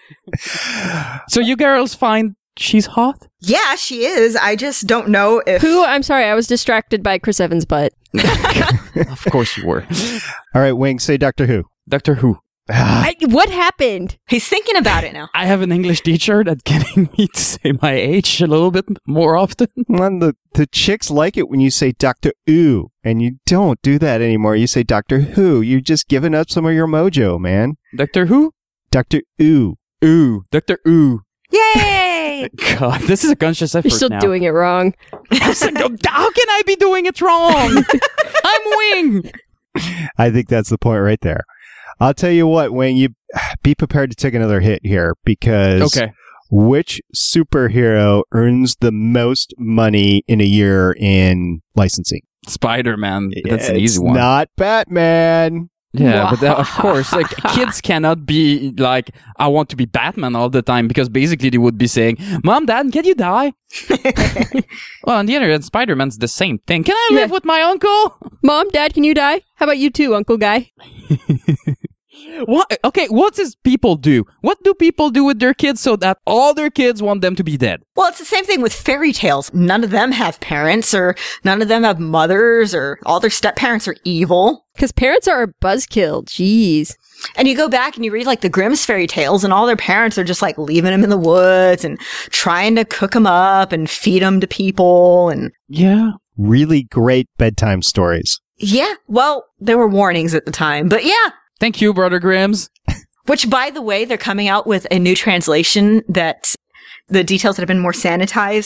So you girls find she's hot? Yeah, she is. I just don't know if... Who? I'm sorry, I was distracted by Chris Evans' butt. Of course you were. all right, Wing, say Doctor Who. Doctor Who. I, what happened? He's thinking about it now. I have an English teacher that's getting me to say my age a little bit more often. Well, the, the chicks like it when you say Doctor Ooh, and you don't do that anymore. You say Doctor Who. You're just giving up some of your mojo, man. Doctor Who? Doctor Ooh. Ooh. Doctor Ooh. Yay! God, this is a conscious effort You're still now. doing it wrong. How can I be doing it wrong? I'm Wing. I think that's the point right there. I'll tell you what, Wayne, you be prepared to take another hit here because Okay. which superhero earns the most money in a year in licensing? Spider-Man. That's an It's easy one. Not Batman. Yeah, but that, of course, like kids cannot be like, I want to be Batman all the time because basically they would be saying, Mom, Dad, can you die? Well, on the other hand, Spider-Man's the same thing. Can I live Yeah. with my uncle? Mom, Dad, can you die? How about you too, Uncle Guy? What? Okay, what does people do? What do people do with their kids so that all their kids want them to be dead? Well, it's the same thing with fairy tales. None of them have parents, or none of them have mothers, or all their step-parents are evil. Because parents are a buzzkill. Jeez. And you go back and you read like the Grimm's fairy tales, and all their parents are just like leaving them in the woods and trying to cook them up and feed them to people. And Yeah. Really great bedtime stories. yeah, well, there were warnings at the time, but yeah. Thank you, Brother Grimm's. Which, by the way, they're coming out with a new translation that the details that have been more sanitized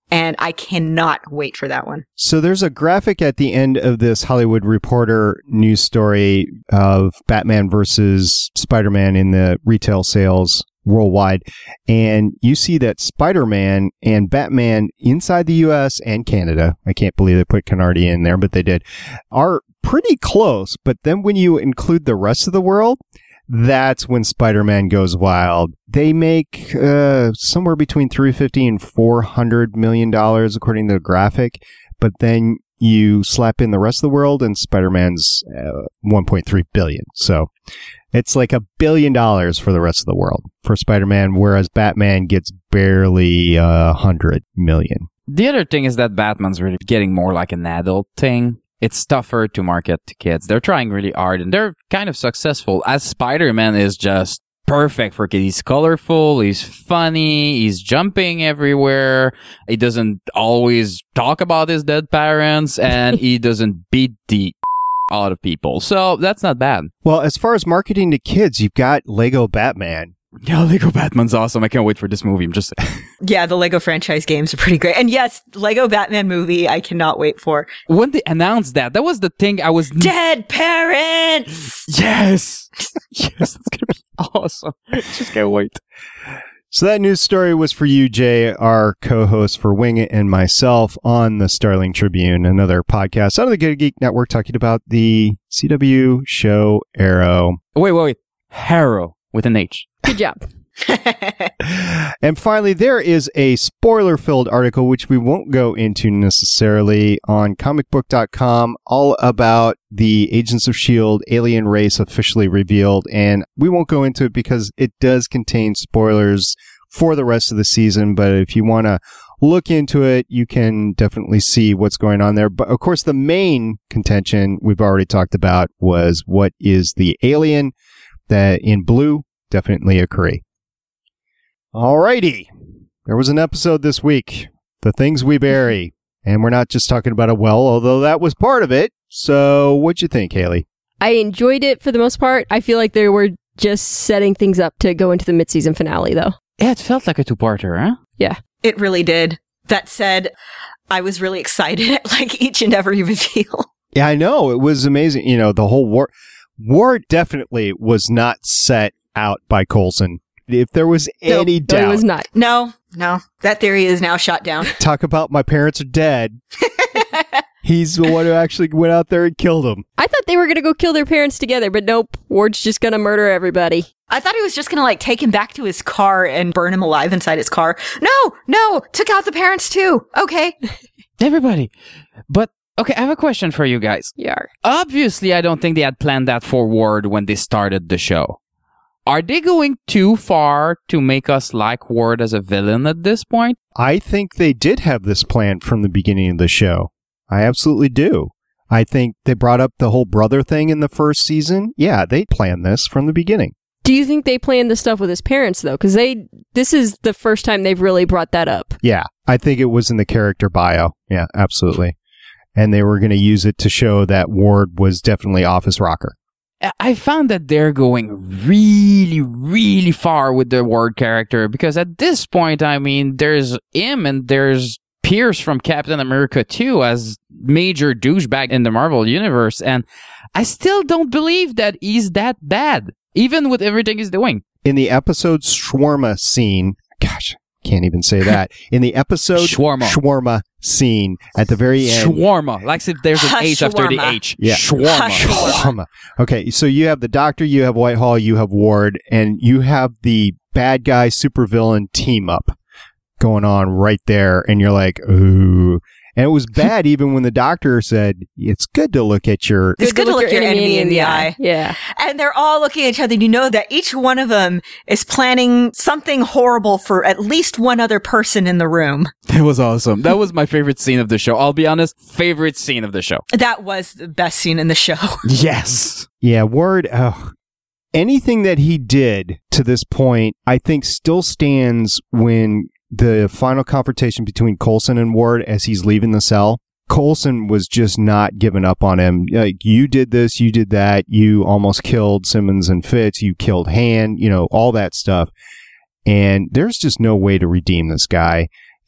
and I cannot wait for that one. So there's a graphic at the end of this Hollywood Reporter news story of Batman versus Spider-Man in the retail sales worldwide. And you see that Spider-Man and Batman inside the U S and Canada, I can't believe they put Canardi in there, but they did, are pretty close. But then when you include the rest of the world, that's when Spider-Man goes wild. They make uh, somewhere between three hundred fifty and four hundred million dollars, according to the graphic. But then you slap in the rest of the world, and Spider-Man's uh, one point three billion. So it's like a billion dollars for the rest of the world for Spider-Man, whereas Batman gets barely a hundred million. The other thing is that Batman's really getting more like an adult thing. It's tougher to market to kids. They're trying really hard, and they're kind of successful. As Spider-Man is just perfect for kids. He's colorful, he's funny, he's jumping everywhere. He doesn't always talk about his dead parents, and he doesn't beat the out of people. So that's not bad. Well, as far as marketing to kids, you've got Lego Batman. Yeah, Lego Batman's awesome. I can't wait for this movie. I'm just Yeah, the Lego franchise games are pretty great. And yes, Lego Batman movie, I cannot wait for. When they announced that, that was the thing I was... Dead parents! Yes! Yes, that's going to be awesome. Just can't wait. So that news story was for you, Jay, our co-host for Wing It, and myself on the Starling Tribune, another podcast on the Good Geek Network talking about the C W show Arrow. Wait, wait, wait. Harrow with an H. Good job. And finally, there is a spoiler-filled article, which we won't go into necessarily, on comic book dot com, all about the Agents of S H I E L D alien race officially revealed. And we won't go into it because it does contain spoilers for the rest of the season. But if you want to look into it, you can definitely see what's going on there. But of course, the main contention we've already talked about was what is the alien that in blue, definitely a Kree. Alrighty. There was an episode this week, The Things We Bury. And we're not just talking about a well, although that was part of it. So what'd you think, Haley? I enjoyed it for the most part. I feel like they were just setting things up to go into the mid-season finale, though. Yeah, it felt like a two-parter, huh? Yeah. It really did. That said, I was really excited at like each and every reveal. Yeah, I know. It was amazing. You know, the whole war. War definitely was not set out by Coulson. If there was any nope, doubt. No, it was not. No, no. That theory is now shot down. Talk about my parents are dead. He's the one who actually went out there and killed them. I thought they were going to go kill their parents together, but nope. Ward's just going to murder everybody. I thought he was just going to like take him back to his car and burn him alive inside his car. No, no. Took out the parents too. Okay. Everybody. But okay, I have a question for you guys. Yar. Obviously, I don't think they had planned that for Ward when they started the show. Are they going too far to make us like Ward as a villain at this point? I think they did have this planned from the beginning of the show. I absolutely do. I think they brought up the whole brother thing in the first season. Yeah, they planned this from the beginning. Do you think they planned the stuff with his parents, though? Because they, this is the first time they've really brought that up. Yeah, I think it was in the character bio. Yeah, absolutely. And they were going to use it to show that Ward was definitely off his rocker. I found that they're going really, really far with the Ward character because at this point, I mean, there's him and there's Pierce from Captain America two as major douchebag in the Marvel Universe, and I still don't believe that he's that bad, even with everything he's doing. In the episode Shawarma scene, gosh, can't even say that. In the episode Shawarma. Shawarma scene at the very end. Shawarma. Like if there's an H after the H. Yeah. Shawarma. Shawarma. Okay, so you have the Doctor, you have Whitehall, you have Ward, and you have the bad guy supervillain team up going on right there, and you're like, ooh. And it was bad even when the Doctor said, it's good to look at your... It's good, good to look, look your enemy, enemy in the eye. eye. Yeah. And they're all looking at each other. You know that each one of them is planning something horrible for at least one other person in the room. That was awesome. That was my favorite scene of the show. I'll be honest, favorite scene of the show. That was the best scene in the show. Yes. Yeah, Ward... Oh. Anything that he did to this point, I think still stands when... the final confrontation between Coulson and Ward as he's leaving the cell, Coulson was just not giving up on him. Like, you did this, you did that, you almost killed Simmons and Fitz, you killed Han, you know, all that stuff. And there's just no way to redeem this guy.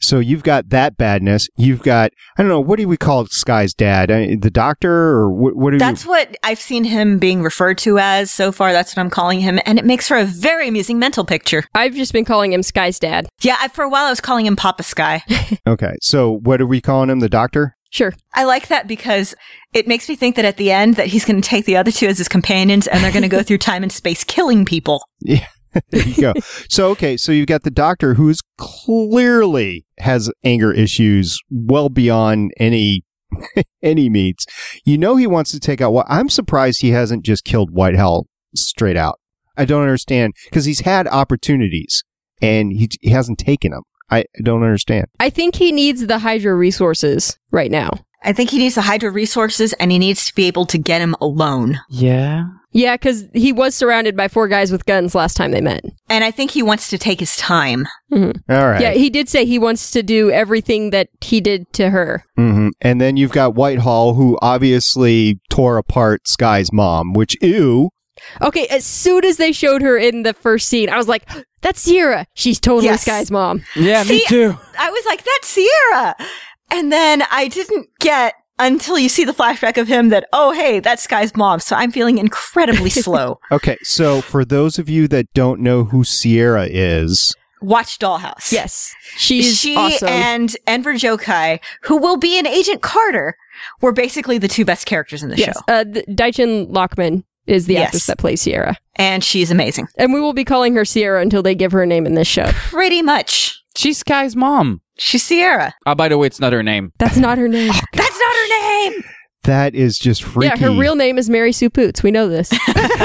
So you've got that badness. You've got, I don't know, what do we call Sky's dad? I, the doctor or what, what do That's you... what I've seen him being referred to as so far. That's what I'm calling him. And it makes for a very amusing mental picture. I've just been calling him Sky's dad. Yeah, I, for a while I was calling him Papa Sky. Okay, so what are we calling him? The doctor? Sure. I like that because it makes me think that at the end that he's going to take the other two as his companions and they're going to go through time and space killing people. Yeah. There you go. So, okay, so you've got the doctor who's clearly has anger issues well beyond any any means. You know he wants to take out what I'm surprised he hasn't just killed Whitehall straight out. I don't understand because he's had opportunities and he, he hasn't taken them. I, I don't understand. I think he needs the Hydra resources right now. I think he needs the Hydra resources and he needs to be able to get him alone. Yeah. Yeah, because he was surrounded by four guys with guns last time they met. And I think he wants to take his time. Mm-hmm. All right. Yeah, he did say he wants to do everything that he did to her. Mm-hmm. And then you've got Whitehall, who obviously tore apart Sky's mom, which, ew. Okay, as soon as they showed her in the first scene, I was like, that's Sierra. She's totally Yes. Sky's mom. Yeah, See, me too. I was like, that's Sierra. And then I didn't get until you see the flashback of him that, oh, hey, that's Sky's mom. So I'm feeling incredibly slow. Okay, so for those of you that don't know who Sierra is... Watch Dollhouse. Yes. She's she awesome. and Enver Jokai, who will be in Agent Carter, were basically the two best characters in the yes. show. Uh, the- Daichin Lockman is the Yes. actress that plays Sierra. And she's amazing. And we will be calling her Sierra until they give her a name in this show. Pretty much. She's Sky's mom. She's Sierra. Oh, by the way, it's not her name. That's not her name. That's not her name! That is just freaky. Yeah, her real name is Mary Sue Poots. We know this.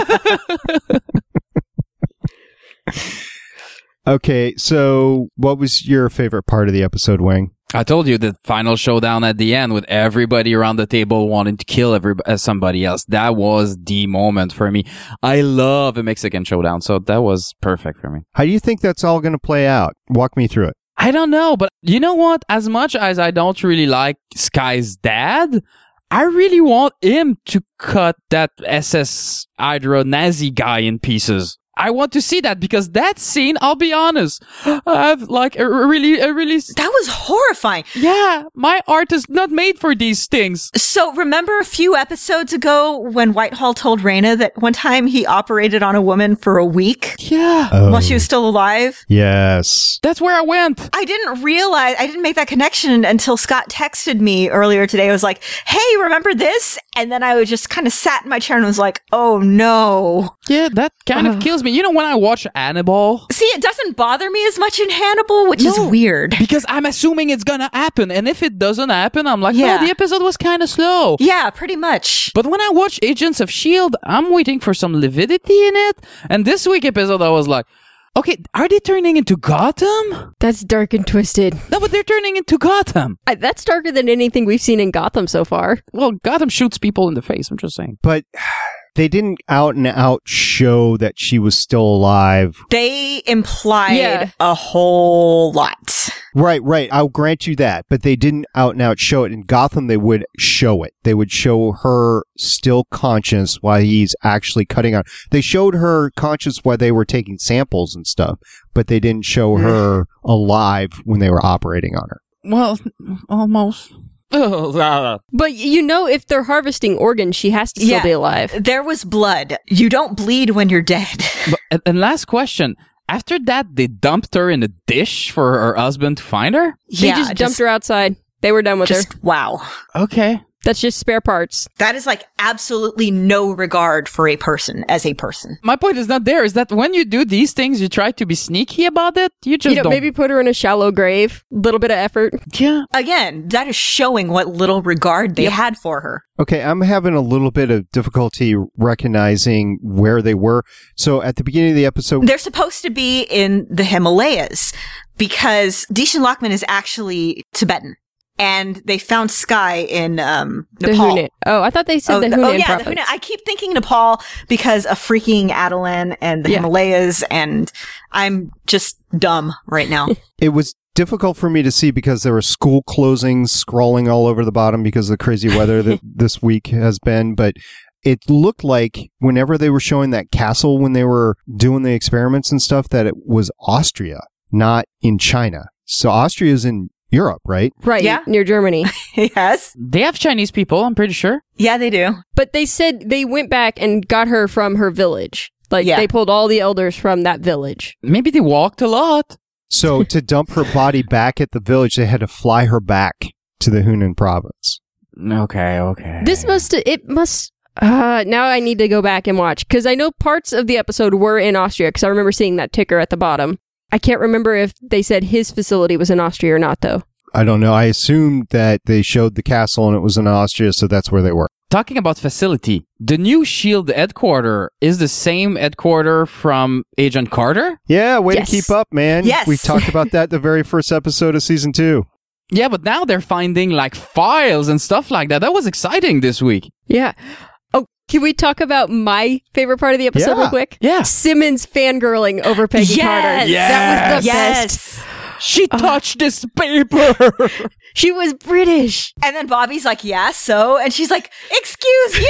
Okay, so what was your favorite part of the episode, Wang? I told you the final showdown at the end with everybody around the table wanting to kill every, uh, somebody else. That was the moment for me. I love a Mexican showdown, so that was perfect for me. How do you think that's all going to play out? Walk me through it. I don't know, but you know what? As much as I don't really like Sky's dad, I really want him to cut that S S Hydra Nazi guy in pieces. I want to see that because that scene, I'll be honest, I have like a really, a really, That was horrifying. yeah, my art is not made for these things. So remember a few episodes ago when Whitehall told Raina that one time he operated on a woman for a week Yeah, Oh, while she was still alive? yes. that's where I went. I didn't realize, I didn't make that connection until Scott texted me earlier today. I was like, hey, remember this? And then I was just kind of sat in my chair and was like, oh no. Yeah, that kind of kills me. You know, when I watch Hannibal, See, it doesn't bother me as much in Hannibal, which No. is weird. because I'm assuming it's gonna happen, and if it doesn't happen, I'm like, Yeah. oh, the episode was kind of slow. Yeah, pretty much. But when I watch Agents of S H I E L D, I'm waiting for some lividity in it. And this week episode, I was like, okay, are they turning into Gotham? That's dark and twisted. No, but they're turning into Gotham. I, that's darker than anything we've seen in Gotham so far. Well, Gotham shoots people in the face, I'm just saying. But they didn't out and out show that she was still alive. They implied Yeah. a whole lot. Right, right. I'll grant you that. But they didn't out and out show it. In Gotham, they would show it. They would show her still conscious while he's actually cutting on. They showed her conscious while they were taking samples and stuff, but they didn't show her alive when they were operating on her. Well, almost. Oh, But you know, if they're harvesting organs, she has to still Yeah. be alive. There was blood. You don't bleed when you're dead. but, and, and last question. After that, they dumped her in a dish for her husband to find her? They just dumped her outside. They were done with her. Just wow. Okay. That's just spare parts. That is like absolutely no regard for a person as a person. My point is not there. Is that when you do these things, you try to be sneaky about it? You just You know, don't. maybe put her in a shallow grave. Little bit of effort. Yeah. Again, that is showing what little regard they had for her. Okay, I'm having a little bit of difficulty recognizing where they were. So at the beginning of the episode, They're supposed to be in the Himalayas because Daichin Lockman is actually Tibetan. And they found Sky in um, The Nepal. Hunan. Oh, I thought they said Oh, the the- Hunan oh, yeah, the province. Hunan. I keep thinking Nepal because of freaking Adelan and the Yeah. Himalayas, and I'm just dumb right now. it was difficult for me to see because there were school closings scrawling all over the bottom because of the crazy weather that this week has been. But it looked like whenever they were showing that castle when they were doing the experiments and stuff, that it was Austria, not in China. So Austria's in Europe, right? Right, Yeah. near Germany. Yes. They have Chinese people, I'm pretty sure. Yeah, they do. But they said they went back and got her from her village. Like, Yeah. they pulled all the elders from that village. Maybe they walked a lot. So to dump her body back at the village, they had to fly her back to the Hunan province. Okay, okay. This must, it must, uh, now I need to go back and watch. Because I know parts of the episode were in Austria, because I remember seeing that ticker at the bottom. I can't remember if they said his facility was in Austria or not, though. I don't know. I assumed that they showed the castle and it was in Austria, so that's where they were. Talking about facility, the new SHIELD headquarter is the same headquarter from Agent Carter? Yeah, way Yes. to keep up, man. Yes. We talked about that the very first episode of season two. Yeah, but now they're finding like files and stuff like that. That was exciting this week. Yeah. Oh, can we talk about my favorite part of the episode Yeah. real quick? Yeah. Simmons fangirling over Peggy Yes. Carter. Yes. That was the best. Yes. She touched this paper. She was British. And then Bobby's like, yeah, so? And she's like, excuse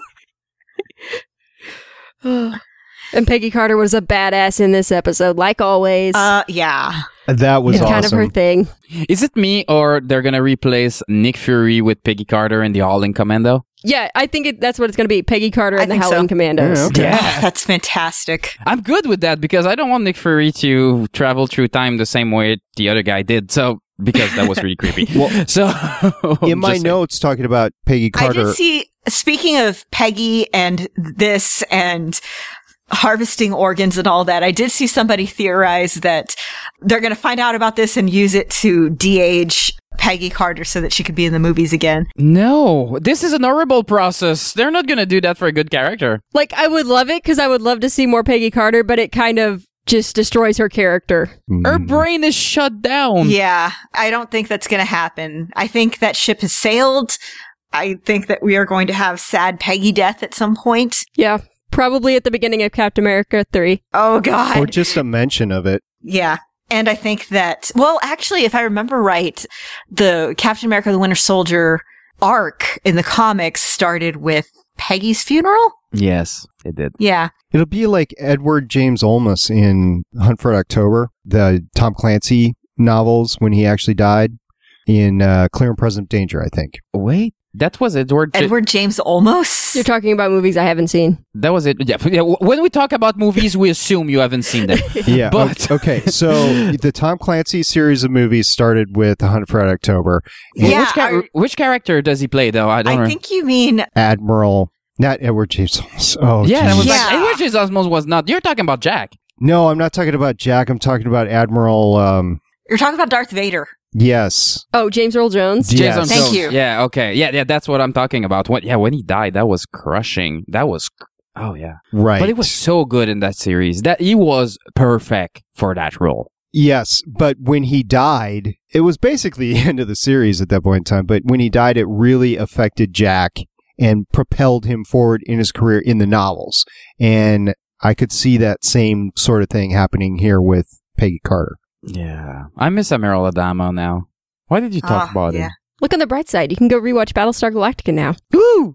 you. And Peggy Carter was a badass in this episode, like always. uh, yeah. That was it's awesome. kind of her thing. Is it me or they're going to replace Nick Fury with Peggy Carter in the Howling Commando? Yeah, I think it, that's what it's going to be. Peggy Carter I and the think so. Howling Commandos. Yeah, okay. Yeah. Oh, that's fantastic. I'm good with that because I don't want Nick Fury to travel through time the same way the other guy did. So, because that was really creepy. Well, so, in my just saying. notes, talking about Peggy I Carter. did see, speaking of Peggy and this and harvesting organs and all that, I did see somebody theorize that they're going to find out about this and use it to de-age Peggy Carter so that she could be in the movies again. No, this is an horrible process. They're not going to do that for a good character. Like, I would love it because I would love to see more Peggy Carter, but it kind of just destroys her character. Her Mm. brain is shut down. Yeah, I don't think that's going to happen. I think that ship has sailed. I think that we are going to have sad Peggy death at some point. Yeah, probably at the beginning of Captain America three. Oh, God. Or just a mention of it. Yeah. And I think that, well, actually, if I remember right, the Captain America the Winter Soldier arc in the comics started with Peggy's funeral? Yes, it did. Yeah. It'll be like Edward James Olmos in Hunt for Red October, the Tom Clancy novels when he actually died in uh, Clear and Present Danger, I think. Wait, that was Edward. J- Edward James Olmos? You're talking about movies I haven't seen. That was it. Yeah. yeah. When we talk about movies, we assume you haven't seen them. Yeah. But- o- okay. So the Tom Clancy series of movies started with The Hunt for Red October. And Yeah, which, char- I- which character does he play, though? I don't I know. think you mean, Admiral, not Edward James Olmos. Oh, Yeah, that was geez. like, Yeah. Edward James Osmos was not. You're talking about Jack. No, I'm not talking about Jack. I'm talking about Admiral. Um, you're talking about Darth Vader. yes. Oh, James Earl Jones? Yes. James Thank Jones. you. Yeah, okay. Yeah, yeah, that's what I'm talking about. When, yeah, when he died, that was crushing. That was, cr- oh yeah. Right. But it was so good in that series. That he was perfect for that role. Yes, but when he died, it was basically the end of the series at that point in time. But when he died, it really affected Jack and propelled him forward in his career in the novels. And I could see that same sort of thing happening here with Peggy Carter. Yeah. I miss Admiral Adamo now. Why did you talk Ah, about yeah. it? Look on the bright side. You can go rewatch Battlestar Galactica now. Woo!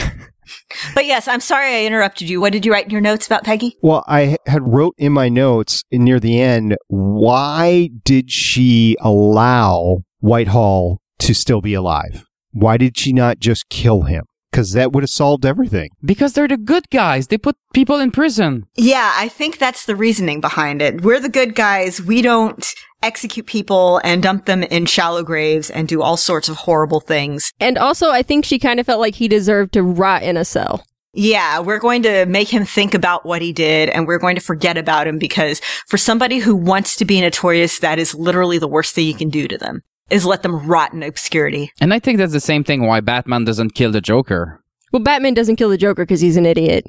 But yes, I'm sorry I interrupted you. What did you write in your notes about Peggy? Well, I had wrote in my notes near the end, why did she allow Whitehall to still be alive? Why did she not just kill him? Because that would have solved everything. Because they're the good guys. They put people in prison. Yeah, I think that's the reasoning behind it. We're the good guys. We don't execute people and dump them in shallow graves and do all sorts of horrible things. And also, I think she kind of felt like he deserved to rot in a cell. Yeah, we're going to make him think about what he did and we're going to forget about him because for somebody who wants to be notorious, that is literally the worst thing you can do to them, is let them rot in obscurity. And I think that's the same thing why Batman doesn't kill the Joker. Well, Batman doesn't kill the Joker because he's an idiot.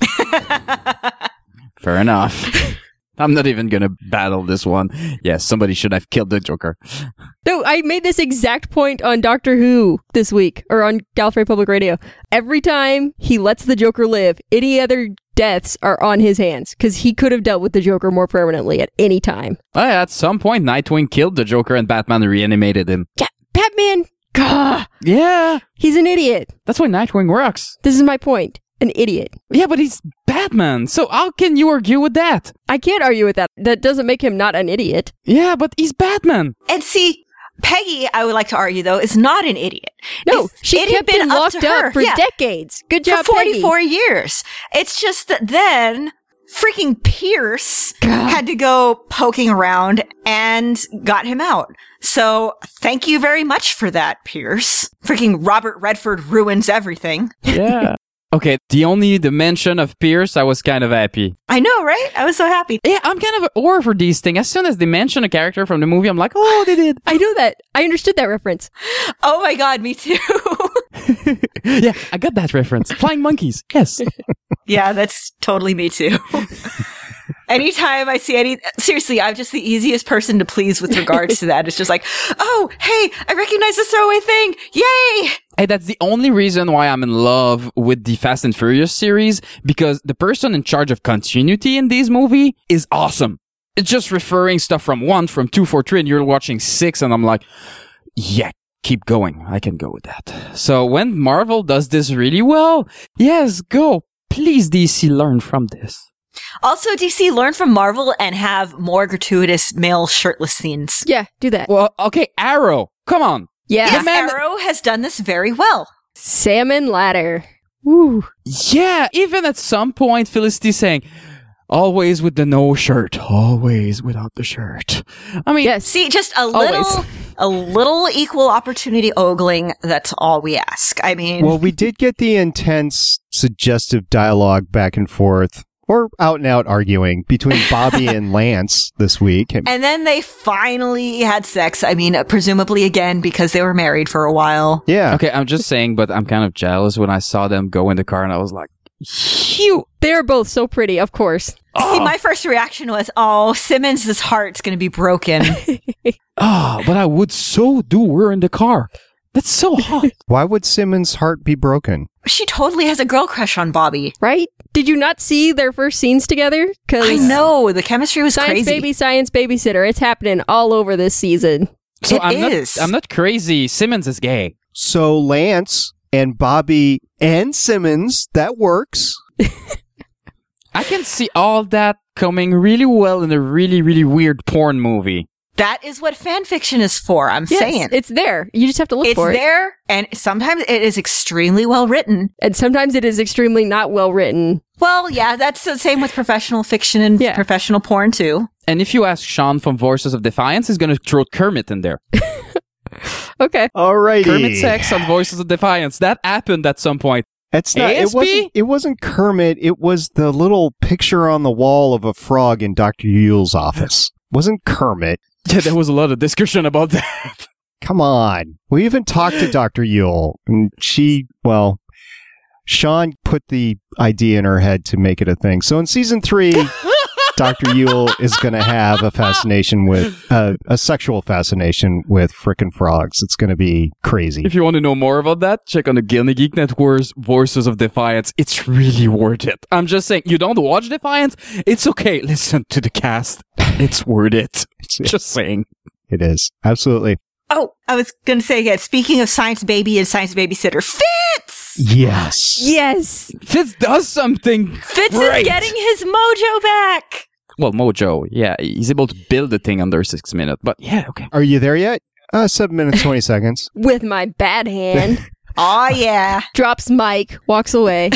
Fair enough. I'm not even gonna battle this one. Yes, somebody should have killed the Joker. No, I made this exact point on Doctor Who this week, or on Gallifrey Public Radio. Every time he lets the Joker live, any other deaths are on his hands, because he could have dealt with the Joker more permanently at any time. Oh, yeah, at some point, Nightwing killed the Joker and Batman reanimated him. Yeah, Batman, gah, Yeah, he's an idiot. that's why Nightwing works. This is my point. an idiot. Yeah, but he's Batman. So how can you argue with that? I can't argue with that. That doesn't make him not an idiot. Yeah, but he's Batman. And see, Peggy, I would like to argue, though, is not an idiot. No, If she it had kept him up locked to her- up for yeah, decades. Good job, for forty-four Peggy. years. It's just that then freaking Pierce God. had to go poking around and got him out. So thank you very much for that, Pierce. Freaking Robert Redford ruins everything. Yeah. Okay, the only the mention of Pierce, I was kind of happy. I know, right? I was so happy. Yeah, I'm kind of an or for these things. As soon as they mention a character from the movie, I'm like, oh, they did. I know that. I understood that reference. Oh my god, me too. Yeah, I got that reference. Flying monkeys. Yes. Yeah, that's totally me too. Anytime I see any, seriously, I'm just the easiest person to please with regards to that. It's just like, oh, hey, I recognize this throwaway thing. Yay! Hey, that's the only reason why I'm in love with the Fast and Furious series, because the person in charge of continuity in this movie is awesome. It's just referring stuff from one, from two, four, three, and you're watching six, and I'm like, yeah, keep going. I can go with that. So when Marvel does this really well, yes, go. Please, D C, learn from this. Also, D C, learn from Marvel and have more gratuitous male shirtless scenes. Yeah, do that. Well, okay, Arrow. Come on. Yeah. Yes, man- Arrow has done this very well. Salmon ladder. Woo. Yeah, even at some point, Felicity saying, always with the no shirt, always without the shirt. I mean, Yes. See, just a little, Always. a little equal opportunity ogling. That's all we ask. I mean, Well, we did get the intense, suggestive dialogue back and forth, or out and out arguing between Bobby and Lance this week. and then they finally had sex. I mean, presumably again because they were married for a while. Yeah. okay, I'm just saying, but I'm kind of jealous when I saw them go in the car and I was like, phew. They're both so pretty, of course. See, my first reaction was, "Oh, Simmons' heart's going to be broken." Oh, but I would so do her in the car. That's so hot. Why would Simmons' heart be broken? She totally has a girl crush on Bobby. Right? Did you not see their first scenes together? Because I know the chemistry was Science crazy. Baby, Science Babysitter. It's happening all over this season. So It I'm is. not I'm not crazy. Simmons is gay. So Lance and Bobby and Simmons, that works. I can see all that coming really well in a really, really weird porn movie. That is what fan fiction is for. I'm Yes, saying it's there. You just have to look it's for it. there, and sometimes it is extremely well written. And sometimes it is extremely not well written. Well, yeah, that's the same with professional fiction and Yeah. professional porn too. And if you ask Sean from Voices of Defiance, he's going to throw Kermit in there. Okay. Alrighty. Kermit sex on Voices of Defiance. That happened at some point. It's not. A It S B? wasn't. It wasn't Kermit. It was the little picture on the wall of a frog in Doctor Yule's office. Wasn't Kermit. Yeah, there was a lot of discussion about that. Come on. We even talked to Doctor Yule, and she, well, Sean put the idea in her head to make it a thing. So in season three, Doctor Yule is going to have a fascination with, uh, a sexual fascination with frickin' frogs. It's going to be crazy. If you want to know more about that, check on the Gilny Geek Network's Voices of Defiance. It's really worth it. I'm just saying, you don't watch Defiance? It's okay. Listen to the cast. It's worth it. It's- Just saying. It is. Absolutely. Oh, I was going to say again, speaking of Science Baby and Science Babysitter, Fitz! Yes. Yes. Fitz does something Fitz great. is getting his mojo back! Well, Mojo, yeah, he's able to build the thing under six minutes. But yeah, okay. Are you there yet? Uh, seven minutes, twenty seconds. With my bad hand. Aw, yeah. Drops mic, walks away.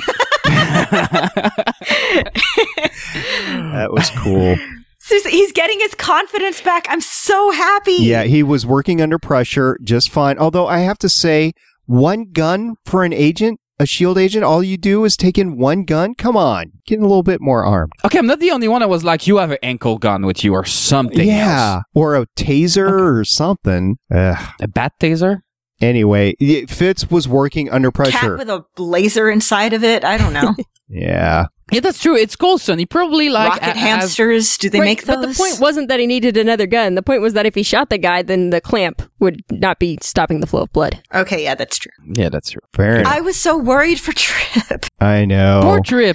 That was cool. Seriously, he's getting his confidence back. I'm so happy. Yeah, he was working under pressure just fine. Although I have to say, one gun for an agent, a SHIELD agent, all you do is take in one gun? Come on. Getting a little bit more armed. Okay, I'm not the only one that was like, you have an ankle gun with you or something yeah. else. Or a taser or something. Ugh. A bat taser? Anyway, y- Fitz was working under Cat pressure. with a laser inside of it. I don't know. Yeah. Yeah, that's true. It's Coulson. He probably like Rocket a- has- hamsters. Do they Right, make those? But the point wasn't that he needed another gun. The point was that if he shot the guy, then the clamp would not be stopping the flow of blood. Okay, yeah, that's true. Yeah, that's true. Fair enough. I was so worried for Trip. I know. Poor Trip.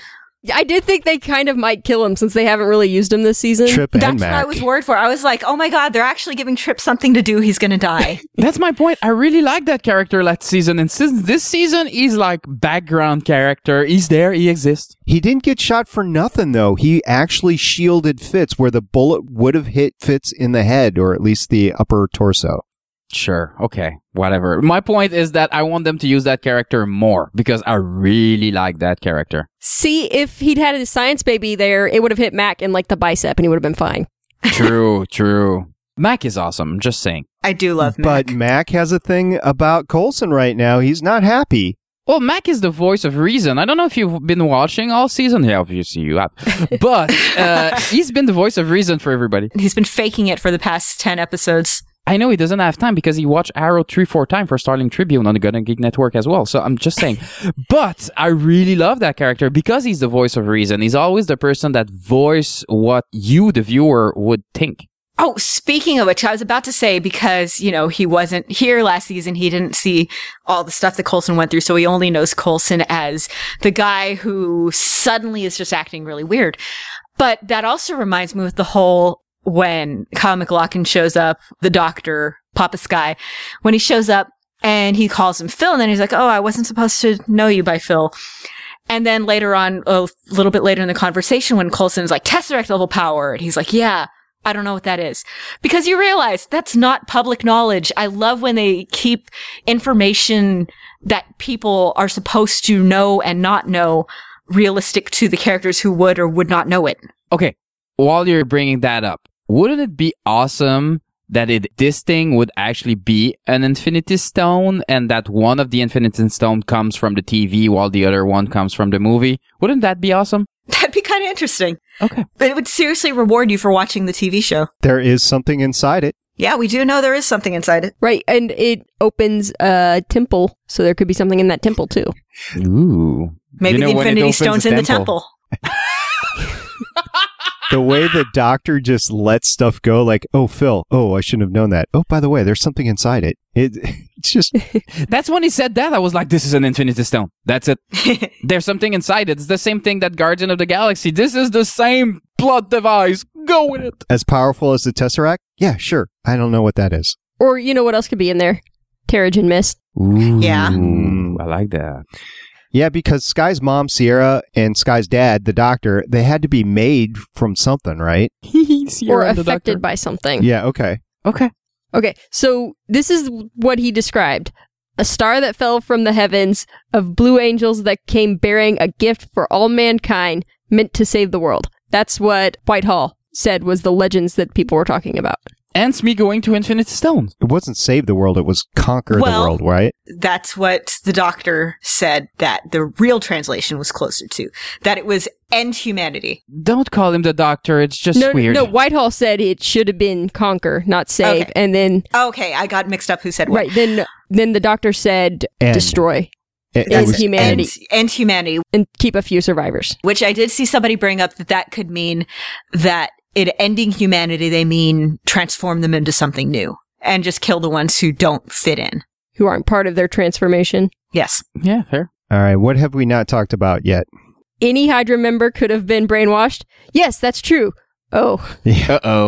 I did think they kind of might kill him since they haven't really used him this season. Trip and That's Mac. what I was worried for. I was like, oh my god, they're actually giving Trip something to do. He's going to die. That's my point. I really like that character last season. And since this season, he's like background character. He's there. He exists. He didn't get shot for nothing, though. He actually shielded Fitz where the bullet would have hit Fitz in the head, or at least the upper torso. Sure. Okay. Whatever. My point is that I want them to use that character more because I really like that character. See, if he'd had his science baby there, it would have hit Mac in like the bicep and he would have been fine. True, true. Mac is awesome. I'm just saying. I do love Mac. But Mac has a thing about Coulson right now. He's not happy. Well, Mac is the voice of reason. I don't know if you've been watching all season. Yeah, obviously you have. But uh, he's been the voice of reason for everybody. He's been faking it for the past ten episodes. I know he doesn't have time because he watched Arrow three, four times for Starling Tribune on the Gun and Geek Network as well. So I'm just saying. But I really love that character because he's the voice of reason. He's always the person that voice what you, the viewer, would think. Oh, speaking of which, I was about to say, because, you know, he wasn't here last season, he didn't see all the stuff that Coulson went through, so he only knows Coulson as the guy who suddenly is just acting really weird. But that also reminds me with the whole, when Kyle MacLachlan shows up, the doctor, Papa Sky, when he shows up and he calls him Phil, and then he's like, oh, I wasn't supposed to know you by Phil. And then later on, a little bit later in the conversation, when Coulson's like, Tesseract level power, and he's like, yeah, I don't know what that is. Because you realize that's not public knowledge. I love when they keep information that people are supposed to know and not know realistic to the characters who would or would not know it. Okay, while you're bringing that up, wouldn't it be awesome that it this thing would actually be an Infinity Stone and that one of the Infinity Stone comes from the T V while the other one comes from the movie? Wouldn't that be awesome? That'd be kind of interesting. Okay. But it would seriously reward you for watching the T V show. There is something inside it. Yeah, we do know there is something inside it. Right, and it opens a temple, so there could be something in that temple too. Ooh. Maybe You know the when it Infinity opens Stone's the in the temple. temple. The way the doctor just lets stuff go, like, oh, Phil, oh, I shouldn't have known that. Oh, by the way, there's something inside it. it it's just... That's when he said that. I was like, this is an Infinity Stone. That's it. There's something inside it. It's the same thing that Guardian of the Galaxy. This is the same plot device. Go with it. As powerful as the Tesseract? Yeah, sure. I don't know what that is. Or, you know what else could be in there? Terrigen Mist. Ooh, Yeah. I like that. Yeah, because Sky's mom, Sierra, and Sky's dad, the doctor, they had to be made from something, right? Or affected by something. Yeah, okay. Okay. Okay, so this is what he described. A star that fell from the heavens of blue angels that came bearing a gift for all mankind meant to save the world. That's what Whitehall said was the legends that people were talking about. And me going to Infinity Stone. It wasn't save the world, it was conquer Well- the world, right? That's what the doctor said that the real translation was closer to. That it was end humanity. Don't call him the doctor. It's just no, weird. no, Whitehall said it should have been conquer, not save. Okay. And then, Okay, I got mixed up who said what. right, then then the doctor said End. destroy It, it End was humanity. End, end humanity, and keep a few survivors. which I did see somebody bring up that that could mean that in ending humanity, they mean transform them into something new and just kill the ones who don't fit in. Who aren't part of their transformation. Yes. Yeah, fair. All right, what have we not talked about yet? Any Hydra member could have been brainwashed. Yes, that's true. Oh, Yeah. Uh-oh.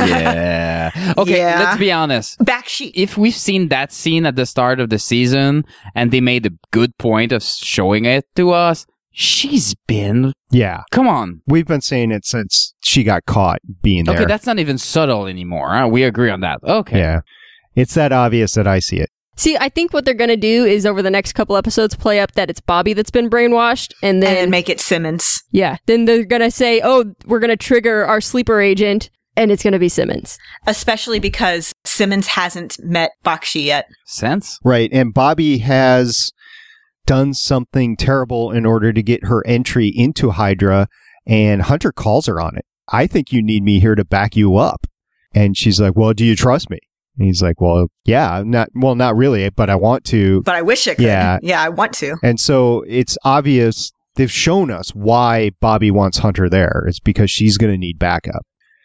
Yeah. Okay, Yeah. let's be honest. Back sheet. If we've seen that scene at the start of the season and they made a good point of showing it to us, she's been... Yeah. Come on. We've been saying it since she got caught being there. Okay, that's not even subtle anymore. Huh? We agree on that. Okay. Yeah. It's that obvious that I see it. see, I think what they're going to do is over the next couple episodes play up that it's Bobby that's been brainwashed. And then, and then make it Simmons. yeah, then they're going to say, oh, we're going to trigger our sleeper agent. And it's going to be Simmons. Especially because Simmons hasn't met Bakshi yet. Sense? Right. And Bobby has done something terrible in order to get her entry into Hydra, and Hunter calls her on it. I think you need me here to back you up. And she's like, well, do you trust me? And he's like, well, yeah, not, well, not really, but I want to. But I wish I could. Yeah. Yeah, I want to. And so it's obvious they've shown us why Bobby wants Hunter there. It's because she's going to need backup.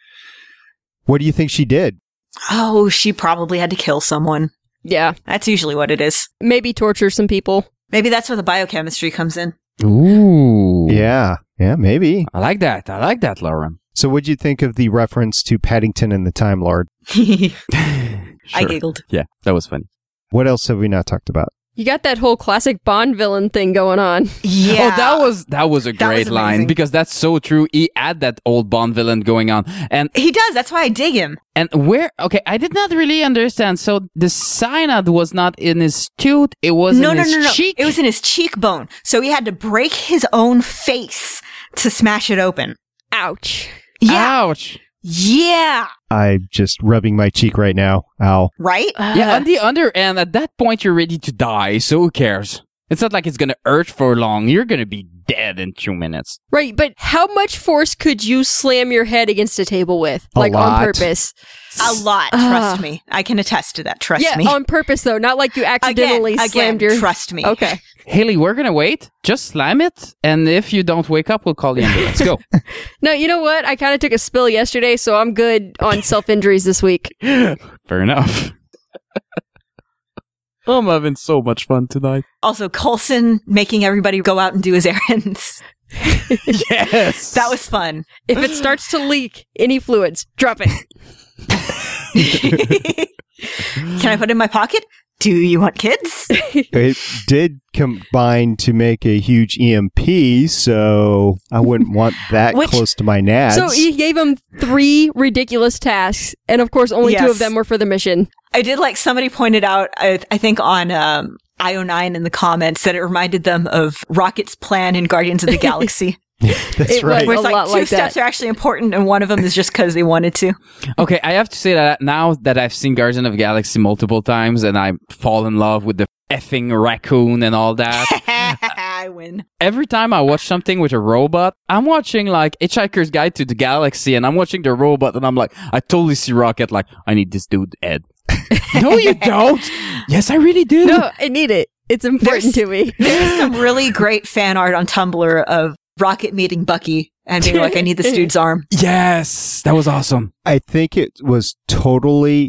What do you think she did? Oh, she probably had to kill someone. Yeah, That's usually what it is. maybe torture some people. Maybe that's where the biochemistry comes in. Ooh. Yeah, yeah, maybe. I like that. I like that, Lauren. So what'd you think of the reference to Paddington and the Time Lord? I Sure. giggled. Yeah, that was funny. What else have we not talked about? You got that whole classic Bond villain thing going on. Yeah. Oh, that was that was a That great was line amazing. because that's so true. He had that old Bond villain going on, and He does. That's why I dig him. and where? Okay, I did not really understand. So the cyanide was not in his tooth; it was No, in no, his no, no. cheek. It was in his cheekbone. So he had to break his own face to smash it open. Ouch. Yeah. Ouch! Yeah. I'm just rubbing my cheek right now. Ow. Right? Yeah, on the other end, at that point, you're ready to die. So who cares? It's not like it's gonna hurt for long. You're gonna be dead in two minutes. Right, but how much force could you slam your head against a table with? A Like lot. on purpose? A lot. Ah. Trust me. I can attest to that. Trust yeah, me. on purpose though, not like you accidentally again, slammed again, your... trust me. Okay. Haley, we're gonna wait. Just slam it, and if you don't wake up, we'll call the ambulance. Go. No, you know what? I kind of took a spill yesterday, so I'm good on self-injuries this week. Fair enough. I'm having so much fun tonight. Also, Coulson making everybody go out and do his errands. Yes, That was fun. If it starts to leak any fluids, drop it. Can I put it in my pocket? Do you want kids? It did combine to make a huge E M P, so I wouldn't want that Which- close to my nads. So he gave him three ridiculous tasks, and of course, only two Yes. of them were for the mission. I did like somebody pointed out, I, I think on um, I O nine in the comments, that it reminded them of Rocket's plan in Guardians of the Galaxy. That's it right. Where it's A like lot two like steps that. are actually important and one of them is just because they wanted to. Okay, I have to say that now that I've seen Guardians of the Galaxy multiple times and I fall in love with the effing raccoon and all that, I win. every time I watch something with a robot, I'm watching like Hitchhiker's Guide to the Galaxy and I'm watching the robot and I'm like, I totally see Rocket like, I need this dude Ed. No, you don't. Yes, I really do. No, I need it. It's important There's- to me. There's some really great fan art on Tumblr of Rocket meeting Bucky and being like, I need this dude's arm. Yes, that was awesome. I think it was totally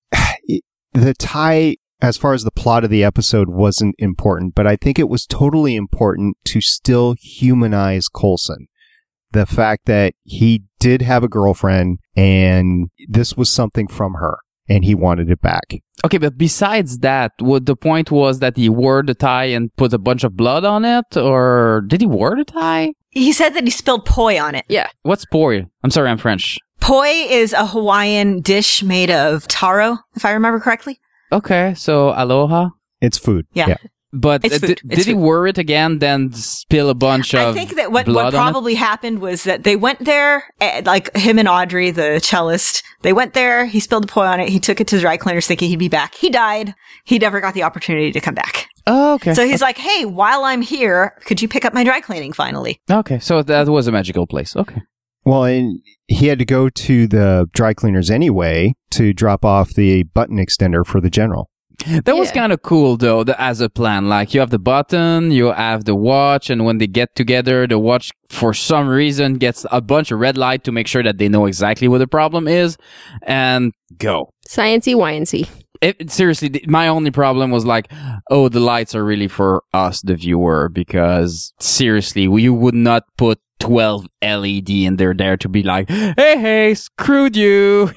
the tie as far as the plot of the episode wasn't important, but I think it was totally important to still humanize Coulson. The fact that he did have a girlfriend and this was something from her and he wanted it back. Okay, but besides that, what the point was that he wore the tie and put a bunch of blood on it, or did he wear the tie? He said that he spilled poi on it. Yeah. What's poi? I'm sorry, I'm French. Poi is a Hawaiian dish made of taro, if I remember correctly. Okay, so aloha. It's food. Yeah. But It's uh, food. did, It's did he food. wear it again, then spill a bunch of I think that what, blood what on it? probably happened was that they went there, eh, like him and Audrey, the cellist, they went there, he spilled the poi on it, he took it to the dry cleaners thinking he'd be back. He died. He never got the opportunity to come back. Oh, okay. So he's like, hey, while I'm here, could you pick up my dry cleaning finally? Okay, so that was a magical place. Okay. Well, and he had to go to the dry cleaners anyway to drop off the button extender for the general. That was Yeah. kind of cool, though, the, as a plan. Like, you have the button, you have the watch, and when they get together, the watch, for some reason, gets a bunch of red light to make sure that they know exactly what the problem is, and go. Science-y, Y-N-C. It, seriously, th- my only problem was like, oh, the lights are really for us, the viewer, because seriously, you would not put twelve L E D in there there to be like, hey, hey, screwed you.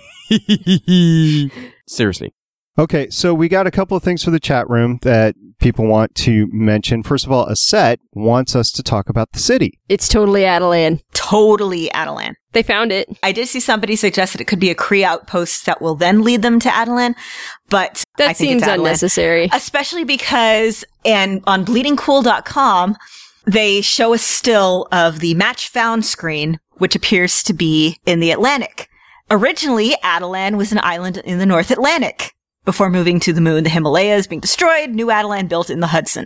Seriously. Okay, so we got a couple of things for the chat room that people want to mention. First of all, Aset wants us to talk about the city. It's totally Adelan. Totally Adelan. They found it. I did see somebody suggest that it could be a Kree outpost that will then lead them to Adelan, but That I think seems it's Adelan. unnecessary. Especially because, and on bleeding cool dot com, they show a still of the match found screen, which appears to be in the Atlantic. Originally, Adelan was an island in the North Atlantic. Before moving to the moon, the Himalayas being destroyed, New Adelan built in the Hudson.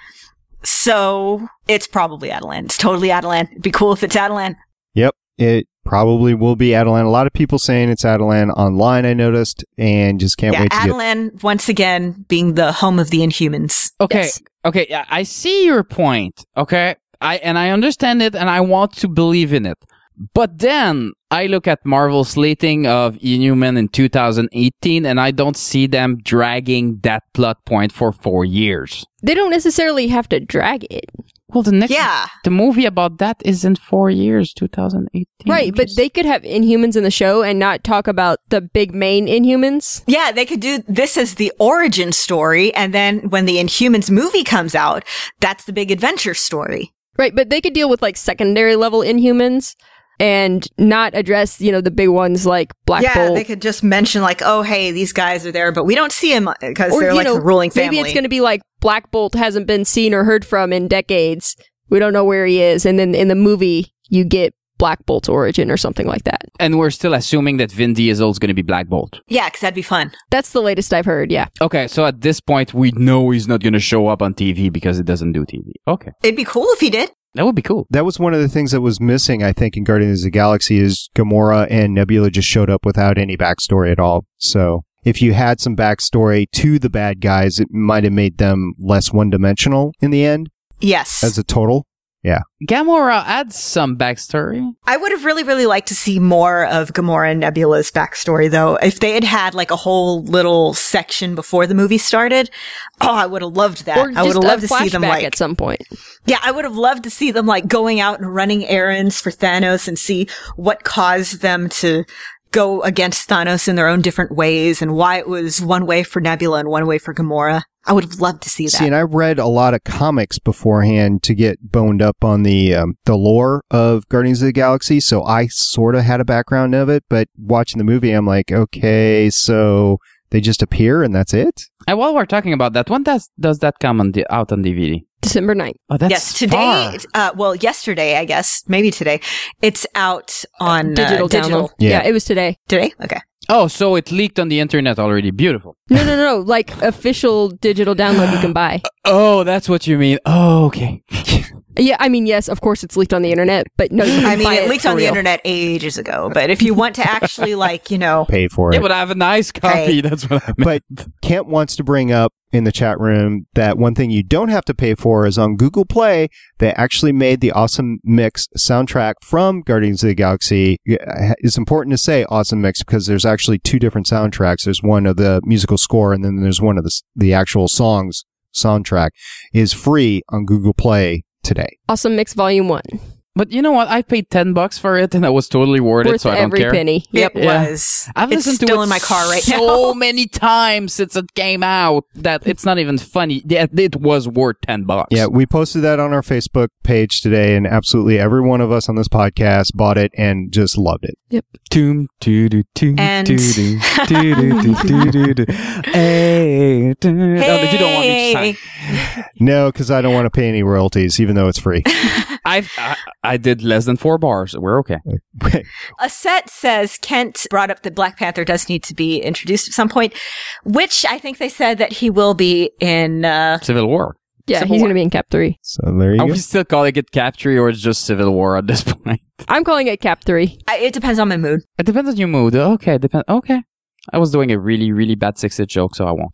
So, it's probably Adelan. It's totally Adelan. It'd be cool if it's Adelan. Yep, it probably will be Adelan. A lot of people saying it's Adelan online, I noticed, and just can't Yeah, wait to get... Adelan, once again, being the home of the Inhumans. Okay. Yes. Okay. yeah, I see your point. Okay. I, and I understand it and I want to believe in it. But then I look at Marvel's slating of Inhuman in two thousand eighteen and I don't see them dragging that plot point for four years. They don't necessarily have to drag it. Well, the next, Yeah. the movie about that is in four years, two thousand eighteen. Right, but they could have Inhumans in the show and not talk about the big main Inhumans. Yeah, they could do this as the origin story, and then when the Inhumans movie comes out, that's the big adventure story. Right, but they could deal with like secondary level Inhumans and not address, you know, the big ones like Black yeah, Bolt. they could just mention like, oh, hey, these guys are there, but we don't see them because Or, they're you like know, the ruling family. Maybe it's going to be like Black Bolt hasn't been seen or heard from in decades. We don't know where he is. And then in the movie, you get Black Bolt's origin or something like that. And we're still assuming that Vin Diesel is going to be Black Bolt. Yeah, because that'd be fun. That's the latest I've heard, yeah. Okay, so at this point, we know he's not going to show up on T V because it doesn't do T V. Okay. It'd be cool if he did. That would be cool. That was one of the things that was missing, I think, in Guardians of the Galaxy is Gamora and Nebula just showed up without any backstory at all. So if you had some backstory to the bad guys, it might have made them less one-dimensional in the end Yes. as a total. Yeah. Gamora adds some backstory. I would have really, really liked to see more of Gamora and Nebula's backstory, though. If they had had like a whole little section before the movie started, oh, I would have loved that. Or I would just have a loved to see them flashback like, at some point. yeah, I would have loved to see them like going out and running errands for Thanos and see what caused them to go against Thanos in their own different ways and why it was one way for Nebula and one way for Gamora. I would have loved to see that. See, and I read a lot of comics beforehand to get boned up on the um, the lore of Guardians of the Galaxy, so I sort of had a background of it, but watching the movie, I'm like, okay, so they just appear and that's it? And while we're talking about that, when does, does that come on the, out on D V D? December ninth. Oh, that's yes, today, far. uh, well, yesterday, I guess, maybe today, it's out on Digital uh, digital. download. Yeah. Yeah, it was today. Today? Okay. Oh, so it leaked on the internet already. Beautiful. No, no, no, like official digital download you can buy. Oh, that's what you mean. Oh, okay. Yeah, I mean, yes, of course it's leaked on the internet, but no, you can I mean, buy it leaked for on the real. internet ages ago, but if you want to actually, like, you know, Pay for it. Yeah, but I have a nice copy. Hey. That's what I meant. But Kent wants to bring up in the chat room that one thing you don't have to pay for is on Google Play, they actually made the Awesome Mix soundtrack from Guardians of the Galaxy. It's important to say Awesome Mix because there's actually two different soundtracks. There's one of the musical score and then there's one of the, the actual songs soundtrack is free on Google Play today. Awesome Mix Volume one. But you know what? I paid ten bucks for it and it was totally worth, Worth it, so I don't every care. penny. Yep. it Yeah. was. I've it's listened to still it in my car right now. so many times since it came out that it's not even funny. Yeah, it was worth ten bucks. Yeah, we posted that on our Facebook page today and absolutely every one of us on this podcast bought it and just loved it. Toom, doo, doo, toom, And- doo, doo, doo, doo, doo, doo, doo, doo. Hey, doo. Oh, you don't want me to Hey. sign. No, because I don't want to pay any royalties, even though it's free. I've, I, I did less than four bars. We're okay. A set says Kent brought up that Black Panther does need to be introduced at some point, which I think they said that he will be in. Uh, Civil War. Yeah, Civil he's War. going to be in Cap three. So there you Are go. we still calling it Cap three or it's just Civil War at this point? I'm calling it Cap three. I- it depends on my mood. It depends on your mood. Okay, depend. Okay. I was doing a really, really bad six-hit joke, so I won't.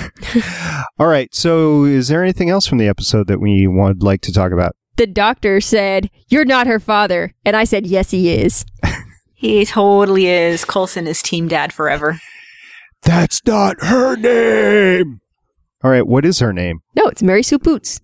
All right. So is there anything else from the episode that we would like to talk about? The doctor said, "You're not her father." And I said, "Yes, he is." He totally is. Coulson is team dad forever. That's not her name. All right. What is her name? No, it's Mary Sue Boots.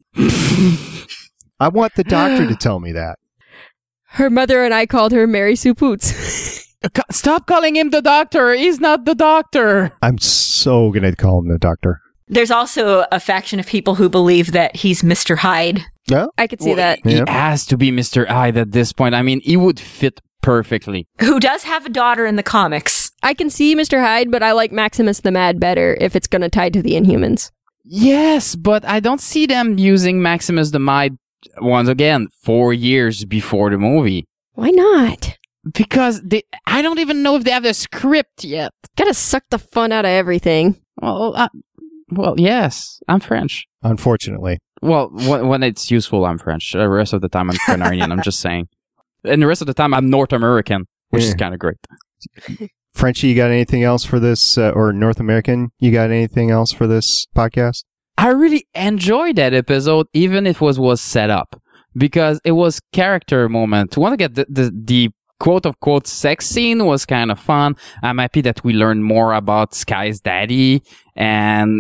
I want the doctor to tell me that. Her mother and I called her Mary Sue Boots. Stop calling him the doctor. He's not the doctor. I'm so going to call him the doctor. There's also a faction of people who believe that he's Mister Hyde. Yeah. I could see Well, that. He Yeah. has to be Mister Hyde at this point. I mean, he would fit perfectly. Who does have a daughter in the comics. I can see Mister Hyde, but I like Maximus the Mad better if it's going to tie to the Inhumans. Yes, but I don't see them using Maximus the Mide once again four years before the movie. Why not? Because they, I don't even know if they have the script yet. Gotta suck the fun out of everything. Well, uh, well, yes, I'm French. Unfortunately. Well, when, when it's useful, I'm French. The rest of the time, I'm Canadian. I'm just saying. And the rest of the time, I'm North American, which is Yeah. kind of great. Frenchie, you got anything else for this? Uh, or North American, you got anything else for this podcast? I really enjoyed that episode, even if it was, was set up, because it was character moment. To want to get the, the, the quote unquote sex scene was kind of fun. I'm happy that we learned more about Sky's daddy, and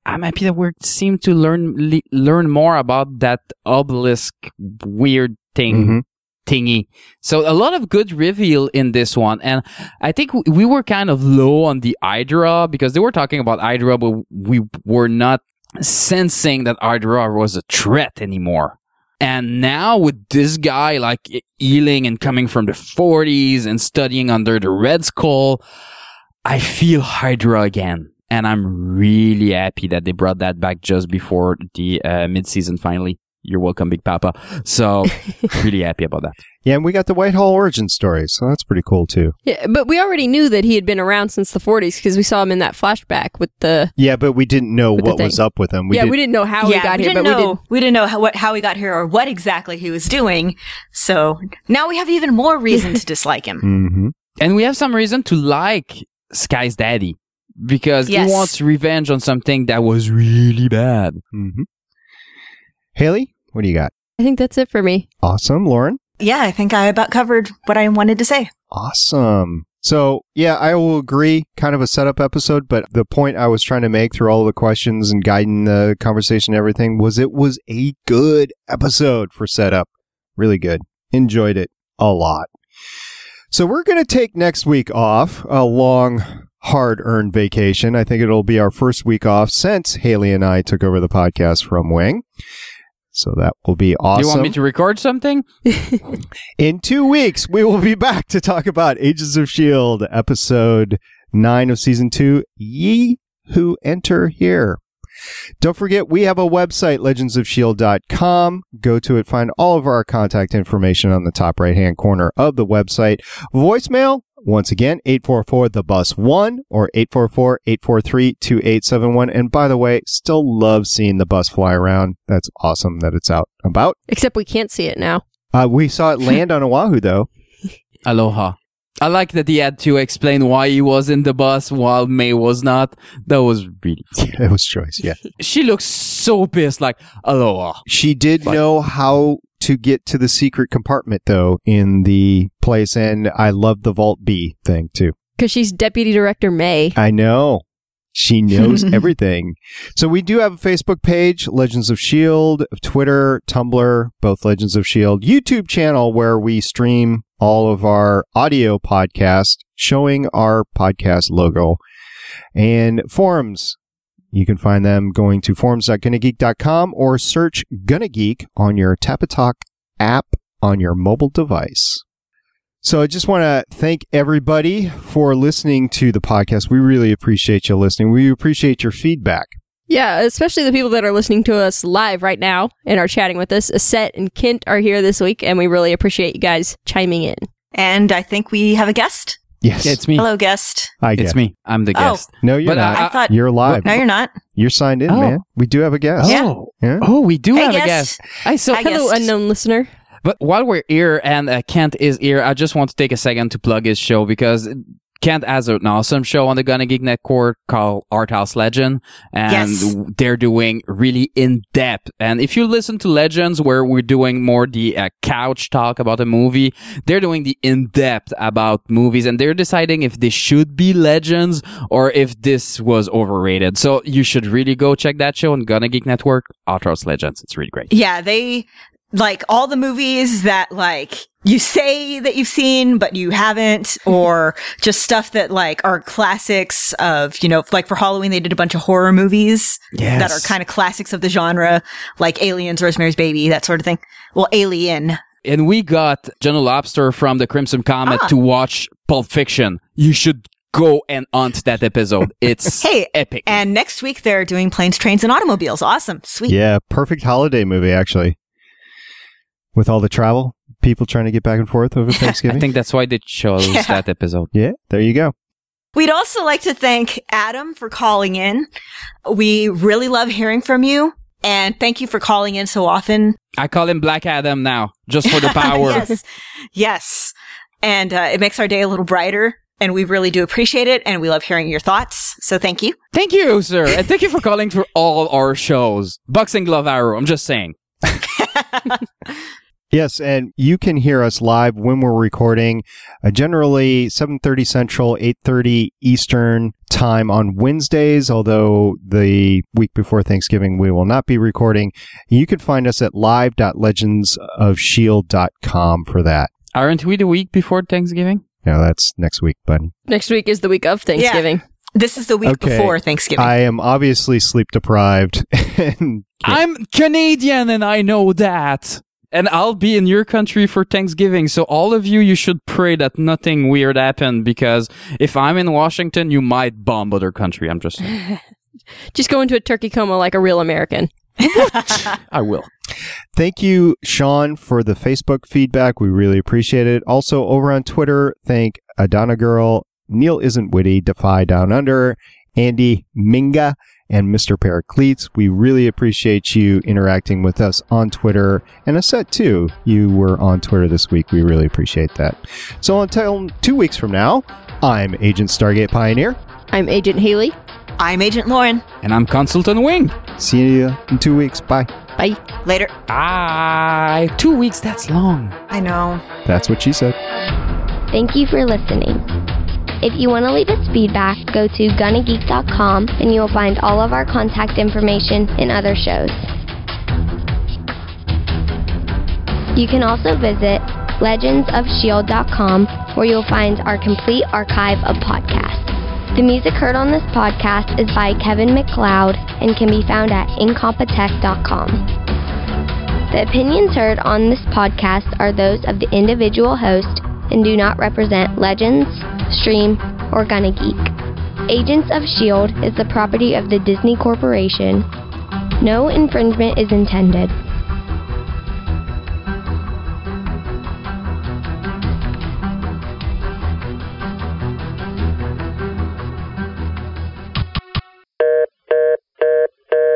I'm happy that we seem to learn le- learn more about that obelisk weird thing. Mm-hmm. Thingy. So a lot of good reveal in this one. And I think w- we were kind of low on the Hydra because they were talking about Hydra, but we were not sensing that Hydra was a threat anymore. And now with this guy like healing and coming from the forties and studying under the Red Skull, I feel Hydra again. And I'm really happy that they brought that back just before the uh, mid-season finally. You're welcome, Big Papa. So, really happy about that. Yeah, and we got the Whitehall origin story, so that's pretty cool, too. Yeah, but we already knew that he had been around since the forties because we saw him in that flashback with the... Yeah, but we didn't know With the what was thing. up with him. We yeah, did, we didn't know how yeah, he got we here, didn't but know, we did... we didn't know how, what, how he got here or what exactly he was doing. So now we have even more reason to dislike him. Mm-hmm. And we have some reason to like Sky's daddy because Yes. he wants revenge on something that was really bad. Mm-hmm. Haley, what do you got? I think that's it for me. Awesome. Lauren? Yeah, I think I about covered what I wanted to say. Awesome. So, yeah, I will agree. Kind of a setup episode, but the point I was trying to make through all of the questions and guiding the conversation and everything was it was a good episode for setup. Really good. Enjoyed it a lot. So we're going to take next week off, a long, hard-earned vacation. I think it'll be our first week off since Haley and I took over the podcast from Wing. So that will be awesome. Do you want me to record something? In two weeks, we will be back to talk about Agents of S H I E L D, episode nine of season two, Ye Who Enter Here. Don't forget, we have a website, legends of shield dot com. Go to it, find all of our contact information on the top right-hand corner of the website. Voicemail, once again, eight four four the bus one or eight four four, eight four three, two eight seven one. And by the way, still love seeing the bus fly around. That's awesome that it's out about. Except we can't see it now. Uh, we saw it land on Oahu, though. Aloha. I like that he had to explain why he was in the bus while May was not. That was really funny. It was choice, yeah. She looks so pissed, like, aloha. She did But- know how to get to the secret compartment, though, in the place, and I love the Vault B thing, too. Because she's Deputy Director May. I know. She knows everything. So we do have a Facebook page, Legends of S H I E L D, Twitter, Tumblr, both Legends of S H I E L D, YouTube channel where we stream all of our audio podcasts showing our podcast logo, and forums. You can find them going to forums dot gonna geek dot com or search Gonna Geek on your Tapatalk app on your mobile device. So I just want to thank everybody for listening to the podcast. We really appreciate you listening. We appreciate your feedback. Yeah, especially the people that are listening to us live right now and are chatting with us. Aset and Kint are here this week, and we really appreciate you guys chiming in. And I think we have a guest. Yes. It's me. Hello, guest. I It's guess. me. I'm the Oh. guest. No, you're But not. I- I thought. You're live. No, you're not. You're signed in, Oh. man. We do have a guest. Yeah. Oh. Yeah. Oh, we do Hey, have a guest. guest. I so Hi, Hello, guest. unknown listener. But while we're here and uh, Kent is here, I just want to take a second to plug his show because Kent has an awesome show on the Gonna Geek Network called Art House Legend, and Yes. they're doing really in depth. And if you listen to Legends, where we're doing more the uh, couch talk about a movie, they're doing the in depth about movies, and they're deciding if they should be Legends or if this was overrated. So you should really go check that show on Gonna Geek Network, Art House Legends. It's really great. Yeah, they like all the movies that like you say that you've seen but you haven't, or just stuff that like are classics of, you know, like for Halloween they did a bunch of horror movies Yes. that are kind of classics of the genre, like Aliens, Rosemary's Baby, that sort of thing. Well, Alien. And we got Jenna Lobster from the Crimson Comet Ah. to watch Pulp Fiction. You should go and hunt that episode. It's Hey, epic. and next week they're doing Planes, Trains, and Automobiles. Awesome. Sweet. Yeah, perfect holiday movie, actually. With all the travel, people trying to get back and forth over Thanksgiving. I think that's why they chose Yeah. that episode. Yeah, there you go. We'd also like to thank Adam for calling in. We really love hearing from you. And thank you for calling in so often. I call him Black Adam now, just for the power. Yes. Yes. And uh, it makes our day a little brighter. And we really do appreciate it. And we love hearing your thoughts. So thank you. Thank you, sir. And thank you for calling for all our shows. Boxing Glove Arrow, I'm just saying. Yes, and you can hear us live when we're recording, uh, generally seven thirty Central, eight thirty Eastern time on Wednesdays, although the week before Thanksgiving we will not be recording. You can find us at live dot legends of shield dot com for that. Aren't we the week before Thanksgiving? Yeah, that's next week, buddy. Next week is the week of Thanksgiving. Yeah. This is the week Okay. before Thanksgiving. I am obviously sleep deprived. and I'm Canadian and I know that. And I'll be in your country for Thanksgiving. So all of you, you should pray that nothing weird happened, because if I'm in Washington, you might bomb other country. I'm just saying. Just go into a turkey coma like a real American. I will. Thank you, Sean, for the Facebook feedback. We really appreciate it. Also, over on Twitter, thank Adana Girl, Neil Isn't Witty, Defy Down Under, Andy Minga, and Mister Paracletes. We really appreciate you interacting with us on Twitter. And Aset, too. You were on Twitter this week. We really appreciate that. So until two weeks from now, I'm Agent Stargate Pioneer. I'm Agent Haley. I'm Agent Lauren. And I'm Consultant Wing. See you in two weeks. Bye. Bye. Later. Bye. Two weeks, that's long. I know. That's what she said. Thank you for listening. If you want to leave us feedback, go to gonna geek dot com and you will find all of our contact information and other shows. You can also visit legends of shield dot com, where you'll find our complete archive of podcasts. The music heard on this podcast is by Kevin MacLeod and can be found at incompetech dot com. The opinions heard on this podcast are those of the individual host and do not represent Legends, Stream, or Gonna Geek. Agents of S H I E L D is the property of the Disney Corporation. No infringement is intended.